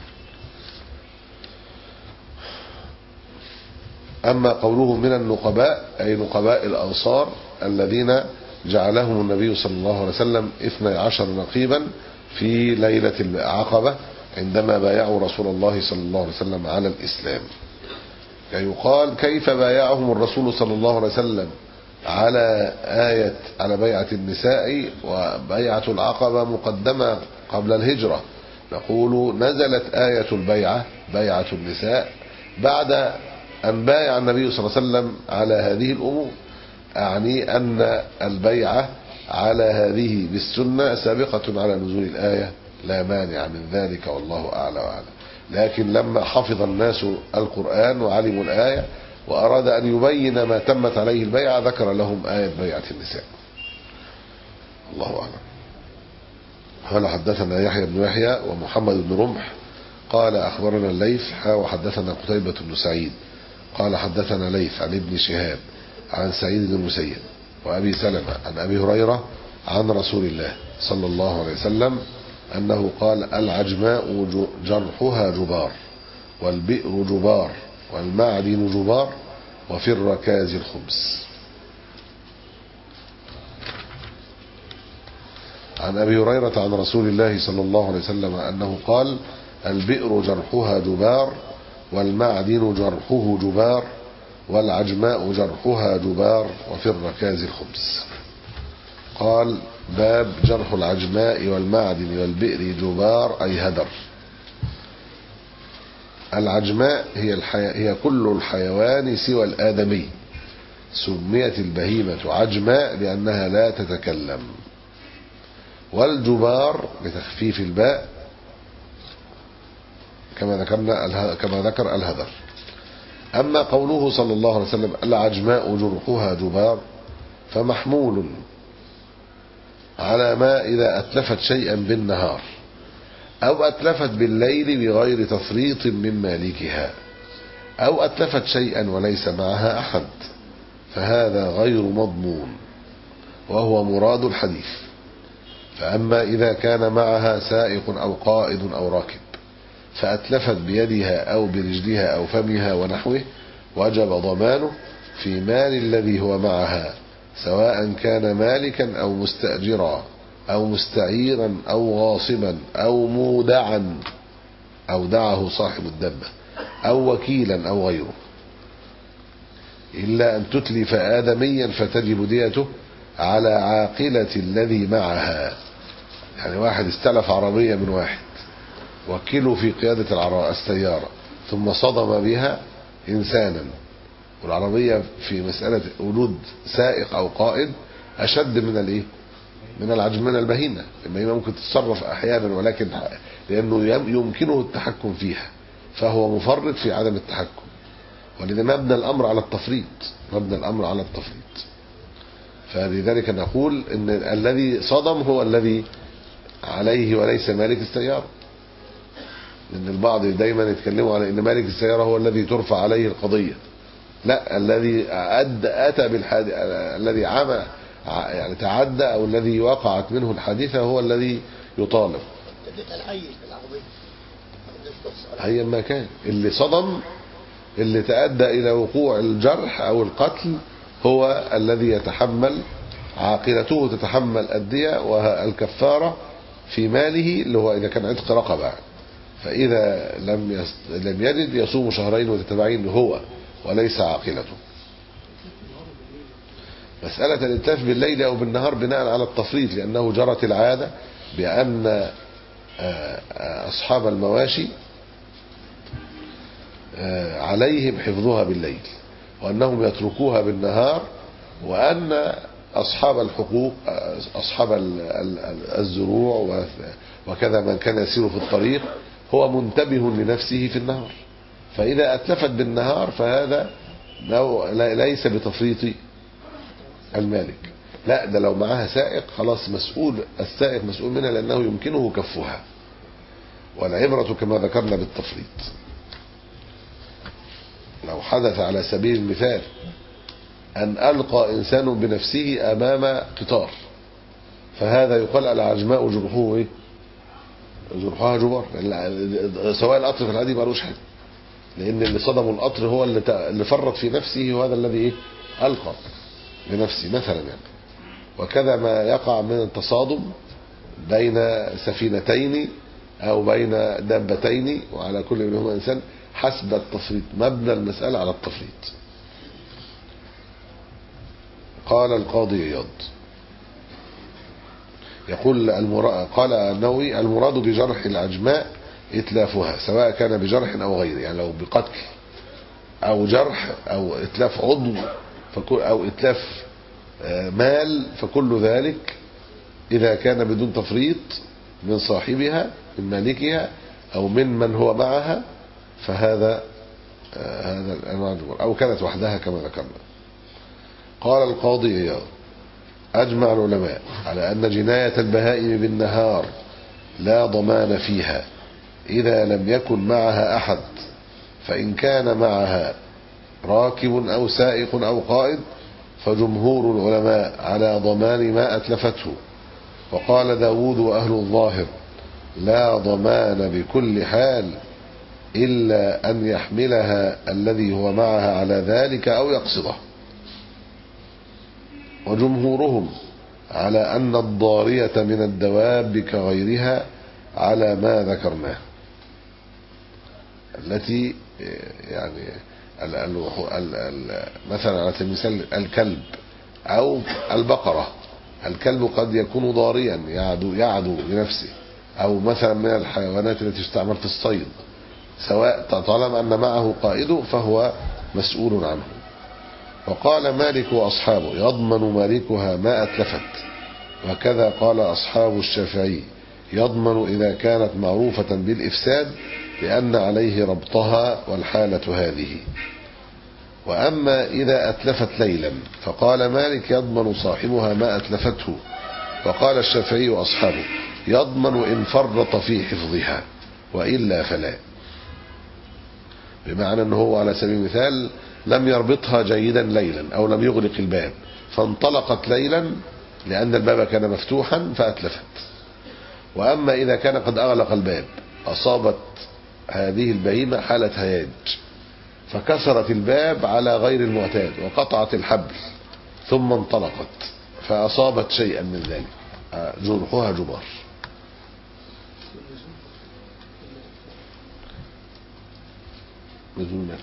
أما قوله من النقباء أي نقباء الأنصار الذين جعلهم النبي صلى الله عليه وسلم اثني عشر نقيبا في ليلة العقبة عندما بايعوا رسول الله صلى الله عليه وسلم على الإسلام. يعني يقال كيف بايعهم الرسول صلى الله عليه وسلم على آية على بيعة النساء وبيعة العقبة مقدمة قبل الهجرة؟ نقول نزلت آية البيعة بيعة النساء بعد أن بايع النبي صلى الله عليه وسلم على هذه الأمور، أعني أن البيعة على هذه بالسنة سابقة على نزول الآية لا مانع من ذلك، والله أعلى وأعلم. لكن لما حفظ الناس القرآن وعلموا الآية وأراد أن يبين ما تمت عليه البيعة ذكر لهم آية بيعة النساء، الله أعلم. قال حدثنا يحيى بن يحيى ومحمد بن رمح قال أخبرنا الليث وحدثنا قتيبة بن سعيد قال حدثنا ليث عن ابن شهاب عن سعيد بن المسيب وأبي سلمة عن أبي هريرة عن رسول الله صلى الله عليه وسلم أنه قال العجماء جرحها جبار والبئر جبار والمعدن جبار وفي الركاز الخبز. عن أبي هريرة عن رسول الله صلى الله عليه وسلم أنه قال البئر جرحها جبار والمعدن جرحه جبار والعجماء جرحها جبار وفي الركاز الخبز. قال باب جرح العجماء والمعدن والبئر جبار أي هدر. العجماء هي, الحي... هي كل الحيوان سوى الآدمي، سميت البهيمة عجماء لأنها لا تتكلم. والجبار بتخفيف الباء كما ذكرنا كما ذكر الهذر. أما قوله صلى الله عليه وسلم العجماء جرحها جبار فمحمول على ما إذا أتلفت شيئا بالنهار أو أتلفت بالليل بغير تفريط من مالكها أو أتلفت شيئا وليس معها أحد، فهذا غير مضمون وهو مراد الحديث. فأما إذا كان معها سائق أو قائد أو راكب فأتلفت بيدها أو برجلها أو فمها ونحوه وجب ضمانه في مال الذي هو معها، سواء كان مالكا أو مستأجرا أو مستعيرا أو غاصبا أو مودعا أودعه صاحب الدبة أو وكيلا أو غيره، إلا أن تتلف آدميا فتجب ديته على عاقلة الذي معها. يعني واحد استلف عربية من واحد وكله في قيادة السيارة ثم صدم بها إنسانا، والعربية في مسألة وجود سائق أو قائد أشد من الإيه؟ من العجم من البهيمة. البهيمة ممكن تتصرف أحيانا ولكن لأنه يمكنه التحكم فيها فهو مفرط في عدم التحكم، ولذا مبنى الأمر على التفريط مبنى الأمر على التفريط. فلذلك نقول إن الذي صدم هو الذي عليه وليس مالك السيارة، لأن البعض دايما يتكلموا على إن مالك السيارة هو الذي ترفع عليه القضية. لا، الذي أدى أتى بالحادث الذي عمى يعني تعدى أو الذي وقعت منه الحادثة هو الذي يطالب. أيا ما كان اللي صدم اللي تأدى إلى وقوع الجرح أو القتل هو الذي يتحمل، عاقلته تتحمل الدية والكفارة في ماله اللي هو إذا كان عتق رقبة. فإذا لم يست... لم يجد يصوم شهرين متتابعين هو وليس عاقلته. مسألة الاتلاف بالليل أو بالنهار بناء على التفريط، لأنه جرت العادة بأن أصحاب المواشي عليهم حفظها بالليل وأنهم يتركوها بالنهار، وأن أصحاب الحقوق أصحاب الزروع وكذا من كان يسير في الطريق هو منتبه لنفسه في النهار، فإذا أتلفت بالنهار فهذا ليس بتفريط المالك. لا، ده لو معها سائق خلاص مسؤول السائق مسؤول منها لأنه يمكنه كفها، والعبرة كما ذكرنا بالتفريط. لو حدث على سبيل المثال أن ألقى إنسان بنفسه أمام قطار فهذا يقال العجماء جرحوه إيه؟ جرحها جبار، سواء القطر في العادي مالوش حاجة، لأن اللي صدموا القطر هو اللي اللي فرط في نفسه وهذا الذي إيه؟ ألقى بنفسه مثلا يعني. وكذا ما يقع من التصادم بين سفينتين أو بين دابتين وعلى كل منهما إنسان حسب التفريط، مبنى المسألة على التفريط. قال القاضي عياض يقول المرا... قال النووي المراد بجرح العجماء إتلافها سواء كان بجرح أو غيره، يعني لو بقتل أو جرح أو إتلاف عضو فكل أو إتلاف مال فكل ذلك إذا كان بدون تفريط من صاحبها من مالكها أو من من هو معها فهذا هذا الأنواع أو كانت وحدها كما ذكرنا. قال القاضي عياض أجمع العلماء على أن جناية البهائم بالنهار لا ضمان فيها إذا لم يكن معها أحد، فإن كان معها راكب أو سائق أو قائد فجمهور العلماء على ضمان ما أتلفته. وقال داود وأهل الظاهر لا ضمان بكل حال إلا أن يحملها الذي هو معها على ذلك أو يقصده. وجمهورهم على أن الضارية من الدواب كغيرها على ما ذكرناه، التي يعني ال ال ال مثلا على سبيل المثال الكلب أو البقرة. الكلب قد يكون ضاريا يعدو, يعدو بنفسه، أو مثلا من الحيوانات التي تستعمل في الصيد، سواء طالما أن معه قائده فهو مسؤول عنه. وقال مالك وأصحابه يضمن مالكها ما أتلفت، وكذا قال أصحاب الشافعي يضمن إذا كانت معروفة بالإفساد لأن عليه ربطها والحالة هذه. وأما إذا أتلفت ليلا فقال مالك يضمن صاحبها ما أتلفته، وقال الشافعي وأصحابه يضمن إن فرط في حفظها وإلا فلا. بمعنى أنه هو على سبيل المثال لم يربطها جيدا ليلا أو لم يغلق الباب فانطلقت ليلا لأن الباب كان مفتوحا فأتلفت. وأما إذا كان قد أغلق الباب أصابت هذه البهيمة حالة هياج فكسرت الباب على غير المعتاد وقطعت الحبل ثم انطلقت فأصابت شيئا من ذلك جرحها جبار. مجنون.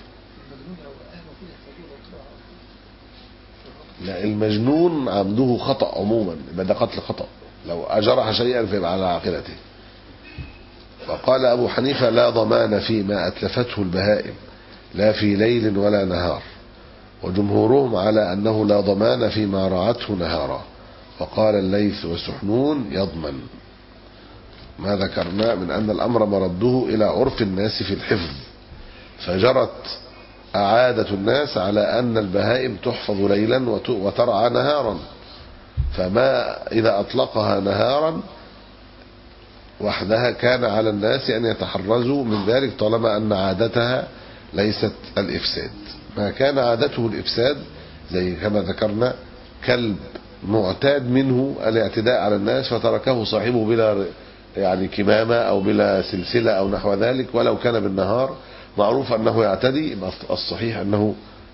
لا المجنون عمده خطأ عموما يبقى ده قتل خطأ، لو أجرح شيئا فيبقى على عاقلته. وقال أبو حنيفة لا ضمان فيما أتلفته البهائم لا في ليل ولا نهار، وجمهورهم على أنه لا ضمان فيما رعته نهارا. وقال الليث وسحنون يضمن. ما ذكرنا من أن الأمر مرده إلى عرف الناس في الحفظ، فجرت عادة الناس على أن البهائم تحفظ ليلا وترعى نهارا، فما إذا أطلقها نهارا وحدها كان على الناس أن يتحرزوا من ذلك طالما أن عادتها ليست الإفساد. ما كان عادته الإفساد زي كما ذكرنا كلب معتاد منه الاعتداء على الناس فتركه صاحبه بلا يعني كمامة أو بلا سلسلة أو نحو ذلك ولو كان بالنهار معروف أنه يعتدي، الصحيح أنه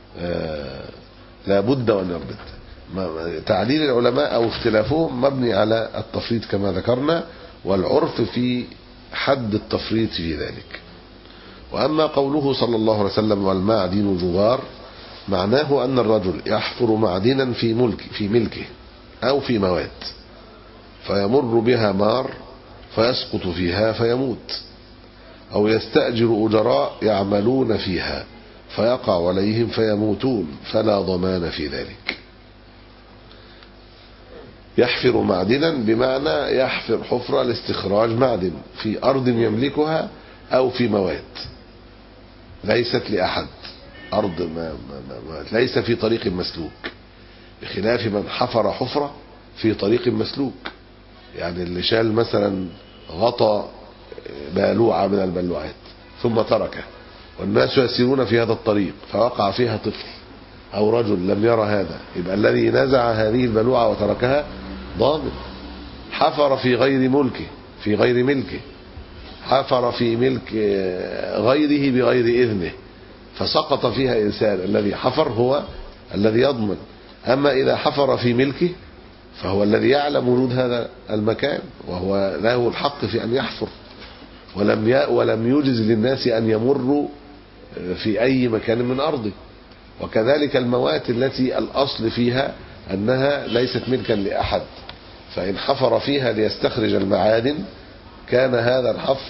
لا بد أن يربط. تعليل العلماء أو اختلافهم مبني على التفريط كما ذكرنا والعرف في حد التفريط في ذلك. وأما قوله صلى الله عليه وسلم والمعدن جوار معناه أن الرجل يحفر معدنا في ملك في ملكه أو في مواد فيمر بها مار فيسقط فيها فيموت، أو يستأجر أجراء يعملون فيها فيقع عليهم فيموتون فلا ضمان في ذلك. يحفر معدنا بمعنى يحفر حفرة لاستخراج معدن في أرض يملكها أو في مواد ليست لأحد، أرض ما ما ما ليس في طريق مسلوك، بخلاف من حفر حفرة في طريق مسلوك. يعني اللي شال مثلا غطى بالوعة من البلوعات ثم تركه والناس يسيرون في هذا الطريق فوقع فيها طفل أو رجل لم يرى هذا، يبقى الذي نزع هذه البلوعة وتركها ضامن. حفر في غير ملكه في غير ملكه حفر في ملك غيره بغير إذنه فسقط فيها إنسان، الذي حفر هو الذي يضمن. أما إذا حفر في ملكه فهو الذي يعلم وجود هذا المكان وهو له الحق في أن يحفر، ولم ولم يجز للناس أن يمروا في أي مكان من أرضه. وكذلك الموات التي الأصل فيها أنها ليست ملكا لأحد، فإن حفر فيها ليستخرج المعادن كان هذا الحفر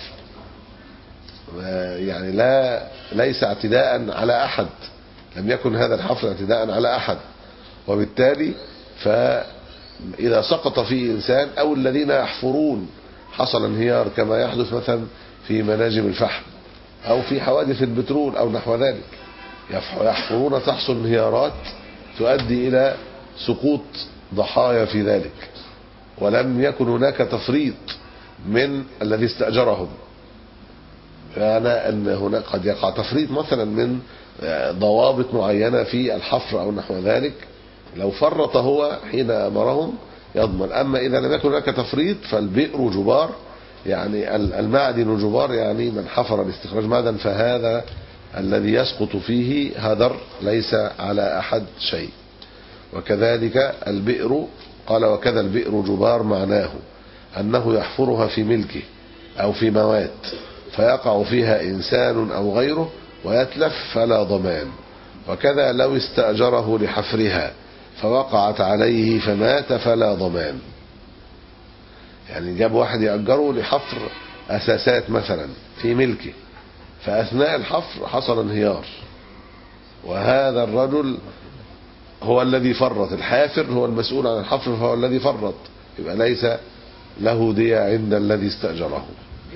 يعني لا ليس اعتداء على أحد، لم يكن هذا الحفر اعتداء على أحد، وبالتالي فإذا سقط فيه إنسان أو الذين يحفرون حصل انهيار كما يحدث مثلا في مناجم الفحم أو في حوادث البترول أو نحو ذلك، يحفرون تحصل انهيارات تؤدي إلى سقوط ضحايا في ذلك، ولم يكن هناك تفريط من الذي استأجرهم. فأنا أن هناك قد يقع تفريط مثلا من ضوابط معينة في الحفر أو نحو ذلك، لو فرط هو حين أمرهم يضمن. أما إذا لم يكن هناك تفريط فالبئر جبار، يعني المعدن جبار، يعني من حفر لاستخراج معدن فهذا الذي يسقط فيه هدر ليس على أحد شيء. وكذلك البئر قال وكذا البئر جبار معناه أنه يحفرها في ملكه أو في مواد فيقع فيها إنسان أو غيره ويتلف فلا ضمان. وكذا لو استأجره لحفرها فوقعت عليه فمات فلا ضمان. يعني جاب واحد يأجره لحفر أساسات مثلا في ملكه، فأثناء الحفر حصل انهيار وهذا الرجل هو الذي فرط، الحافر هو المسؤول عن الحفر فهو الذي فرط، يبقى ليس له دية عند الذي استأجره.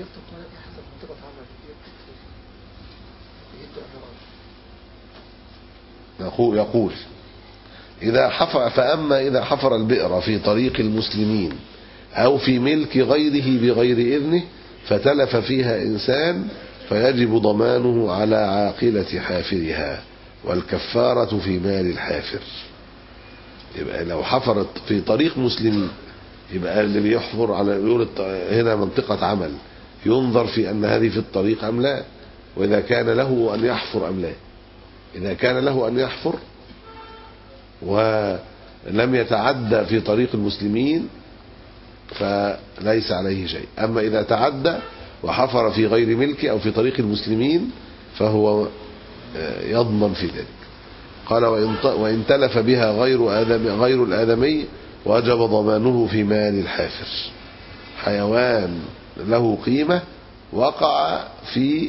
يقول إذا حفر فأما إذا حفر البئر في طريق المسلمين أو في ملك غيره بغير إذنه فتلف فيها إنسان فيجب ضمانه على عاقلة حافرها والكفارة في مال الحافر. يبقى لو حفرت في طريق مسلمين يبقى اللي بيحفر على يقول هنا منطقة عمل ينظر في أن هذه في الطريق أم لا، وإذا كان له أن يحفر أم لا. إذا كان له أن يحفر ولم يتعدى في طريق المسلمين فليس عليه شيء. أما إذا تعدى وحفر في غير ملك أو في طريق المسلمين فهو يضمن في ذلك. قال وإن تلف بها غير آدم غير الآدمي وجب ضمانه في مال الحافر. حيوان له قيمة وقع في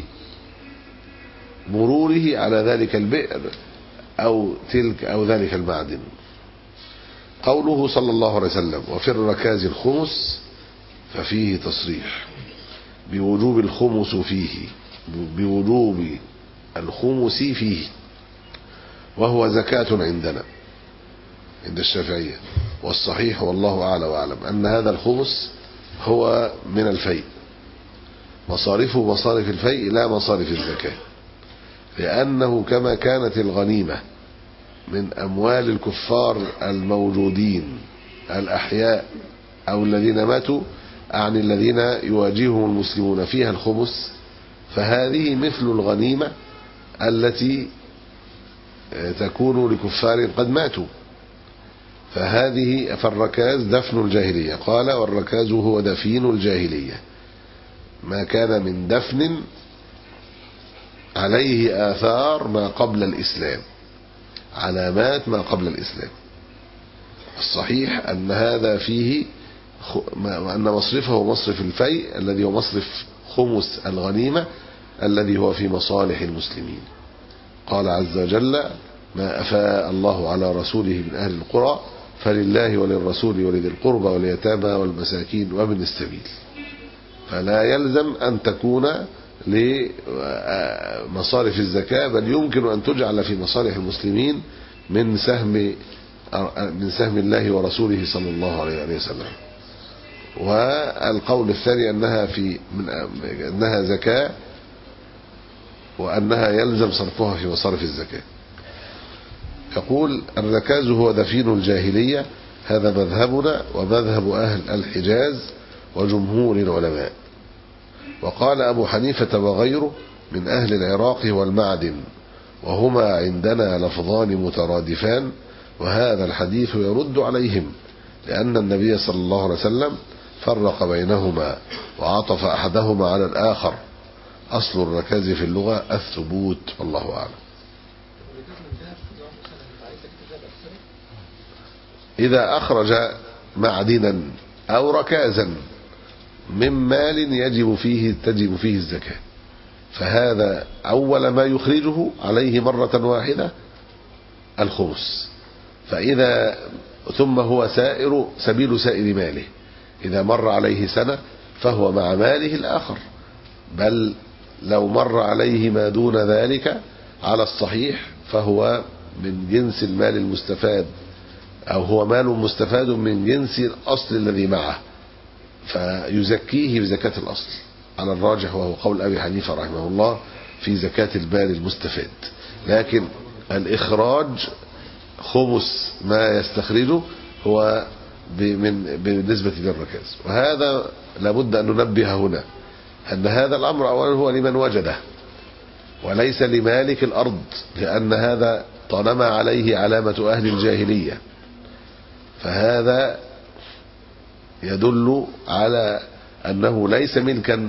مروره على ذلك البئر أو تلك أو ذلك المعدن. قوله صلى الله عليه وسلم وفي الركاز الخمس ففيه تصريح بوجوب الخمس فيه بوجوب الخمس فيه، وهو زكاة عندنا عند الشافعية، والصحيح والله أعلى وأعلم أن هذا الخمس هو من الفيء، مصارفه مصارف الفيء لا مصارف الزكاة، لأنه كما كانت الغنيمة من أموال الكفار الموجودين الأحياء أو الذين ماتوا عن الذين يواجههم المسلمون فيها الخمس، فهذه مثل الغنيمة التي تكون لكفار قد ماتوا. فهذه فالركاز دفن الجاهلية. قال والركاز هو دفين الجاهلية، ما كان من دفن عليه آثار ما قبل الإسلام، علامات ما قبل الإسلام. الصحيح أن هذا فيه أن مصرفه مصرف الفيء الذي هو مصرف خمس الغنيمة الذي هو في مصالح المسلمين. قال عز وجل ما أفاء الله على رسوله من أهل القرى فلله وللرسول ولذي القربى واليتامى والمساكين وابن السبيل. فلا يلزم أن تكون لمصارف الزكاة، بل يمكن أن تجعل في مصالح المسلمين من سهم من سهم الله ورسوله صلى الله عليه وسلم. والقول الثاني أنها في من أنها زكاة وأنها يلزم صرفها في مصارف الزكاة. يقول الركاز هو دفين الجاهلية، هذا مذهبنا ومذهب أهل الحجاز وجمهور العلماء. وقال أبو حنيفة وغيره من أهل العراق والمعدن، وهما عندنا لفظان مترادفان، وهذا الحديث يرد عليهم لأن النبي صلى الله عليه وسلم فرق بينهما وعطف أحدهما على الآخر. أصل الركاز في اللغة الثبوت، والله أعلم. إذا أخرج معدنا أو ركازا من مال يجب فيه تجب فيه الزكاة، فهذا أول ما يخرجه عليه مرة واحدة الخمس، فإذا ثم هو سائر سبيل سائر ماله، إذا مر عليه سنة فهو مع ماله الآخر، بل لو مر عليه ما دون ذلك على الصحيح فهو من جنس المال المستفاد، أو هو مال مستفاد من جنس الأصل الذي معه، فيزكيه بزكاة الأصل على الراجح، وهو قول أبي حنيفة رحمه الله في زكاة المال المستفاد. لكن الإخراج خمس ما يستخرجه هو من بالنسبة للركاز، وهذا لابد أن ننبه هنا أن هذا الأمر أولا هو لمن وجده وليس لمالك الأرض، لأن هذا طالما عليه علامة أهل الجاهلية، فهذا يدل على أنه ليس ملكا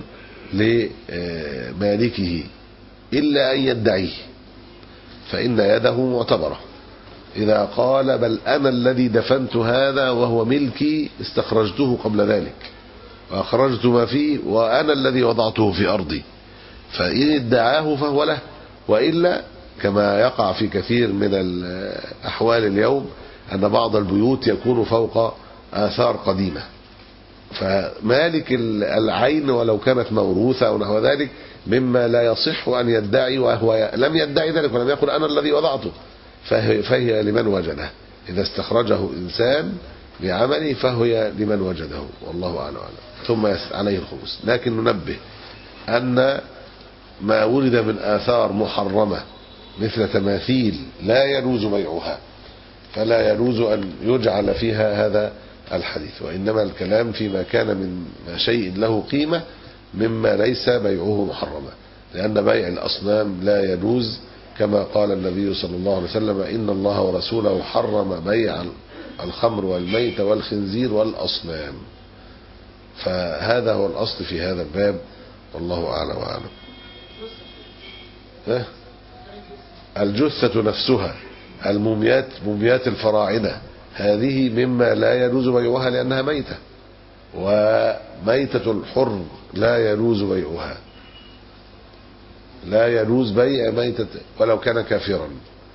لمالكه إلا أن يدعيه، فإن يده معتبرة. إذا قال بل أنا الذي دفنت هذا وهو ملكي استخرجته قبل ذلك وأخرجت ما فيه وأنا الذي وضعته في أرضي، فإن ادعاه فهو له، وإلا كما يقع في كثير من الأحوال اليوم أن بعض البيوت يكون فوق آثار قديمة، فمالك العين ولو كانت موروثة أو نحو ذلك مما لا يصح أن يدعي، وهو لم يدعي ذلك ولم يقل أنا الذي وضعته، فهي, فهي لمن وجده. إذا استخرجه إنسان بعمله فهي لمن وجده، والله أعلم. ثم عليه الخمس. لكن ننبه أن ما ولد من آثار محرمة مثل تماثيل لا يجوز بيعها، فلا يجوز أن يجعل فيها هذا الحديث، وإنما الكلام فيما كان من شيء له قيمة مما ليس بيعه محرما، لأن بيع الأصنام لا يجوز، كما قال النبي صلى الله عليه وسلم إن الله ورسوله حرم بيع الخمر والميت والخنزير والأصنام. فهذا هو الأصل في هذا الباب، والله أعلم وأعلم. الجثة نفسها، الموميات، موميات الفراعنة، هذه مما لا يجوز بيعها لأنها ميتة، وميتة الحر لا يجوز بيعها، لا يجوز بيع ميتة ولو كان كافرا،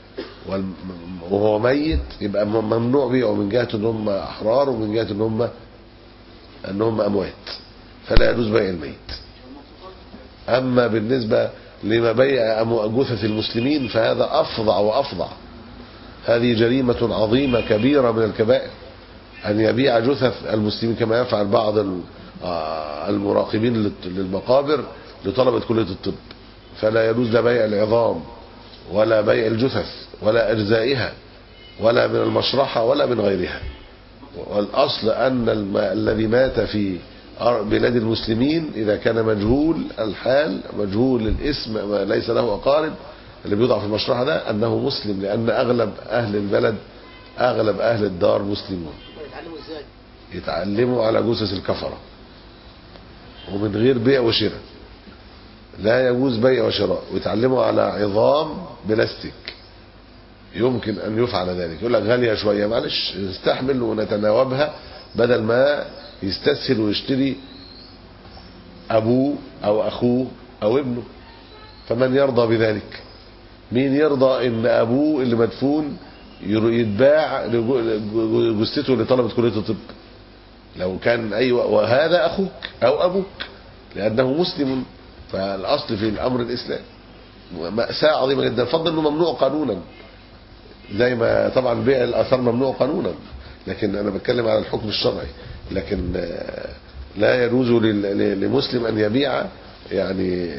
وهو ميت يبقى ممنوع بيعه من جهة ان هم احرار ومن جهة ان هم ان هم اموات، فلا يجوز بيع الميت. اما بالنسبة لما بيع جثث المسلمين فهذا افظع وافظع، هذه جريمة عظيمة كبيرة من الكبائر، ان يبيع جثث المسلمين كما يفعل بعض المراقبين للمقابر لطلبة كلية الطب. فلا يجوز لا بيع العظام ولا بيع الجثث ولا أجزائها ولا من المشرحة ولا من غيرها. والأصل أن الم... الذي مات في بلاد المسلمين إذا كان مجهول الحال مجهول الاسم ليس له أقارب، اللي بيوضع في المشرحة ده أنه مسلم، لأن أغلب أهل البلد أغلب أهل الدار مسلمون. يتعلموا ازاي؟ يتعلموا على جثث الكفرة ومن غير بيع وشراء، لا يجوز بيع وشراء، ويتعلموا على عظام بلاستيك يمكن أن يفعل ذلك. يقول لك غالية شوية، معلش نستحمل ونتناوبها، بدل ما يستسهل ويشتري أبوه أو أخوه أو ابنه. فمن يرضى بذلك؟ مين يرضى إن أبوه اللي مدفون يتباع جثته لطلبة كلية الطب؟ لو كان أيوة، وهذا أخوك أو أبوك لأنه مسلم، فالأصل في الأمر الإسلام. مأساة عظيمة جدا، فضل أنه ممنوع قانونا، زي ما طبعا بيع الآثار ممنوع قانونا، لكن أنا بتكلم على الحكم الشرعي. لكن لا يجوز لمسلم أن يبيع، يعني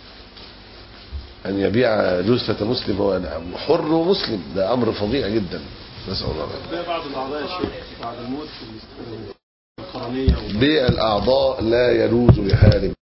أن يبيع جثة مسلم هو حر ومسلم، ده أمر فظيع جدا. نسأل الله العافية. بعض الأعضاء يا شيخ بعد الموت في القرنية، بيع الأعضاء لا يجوز بحال.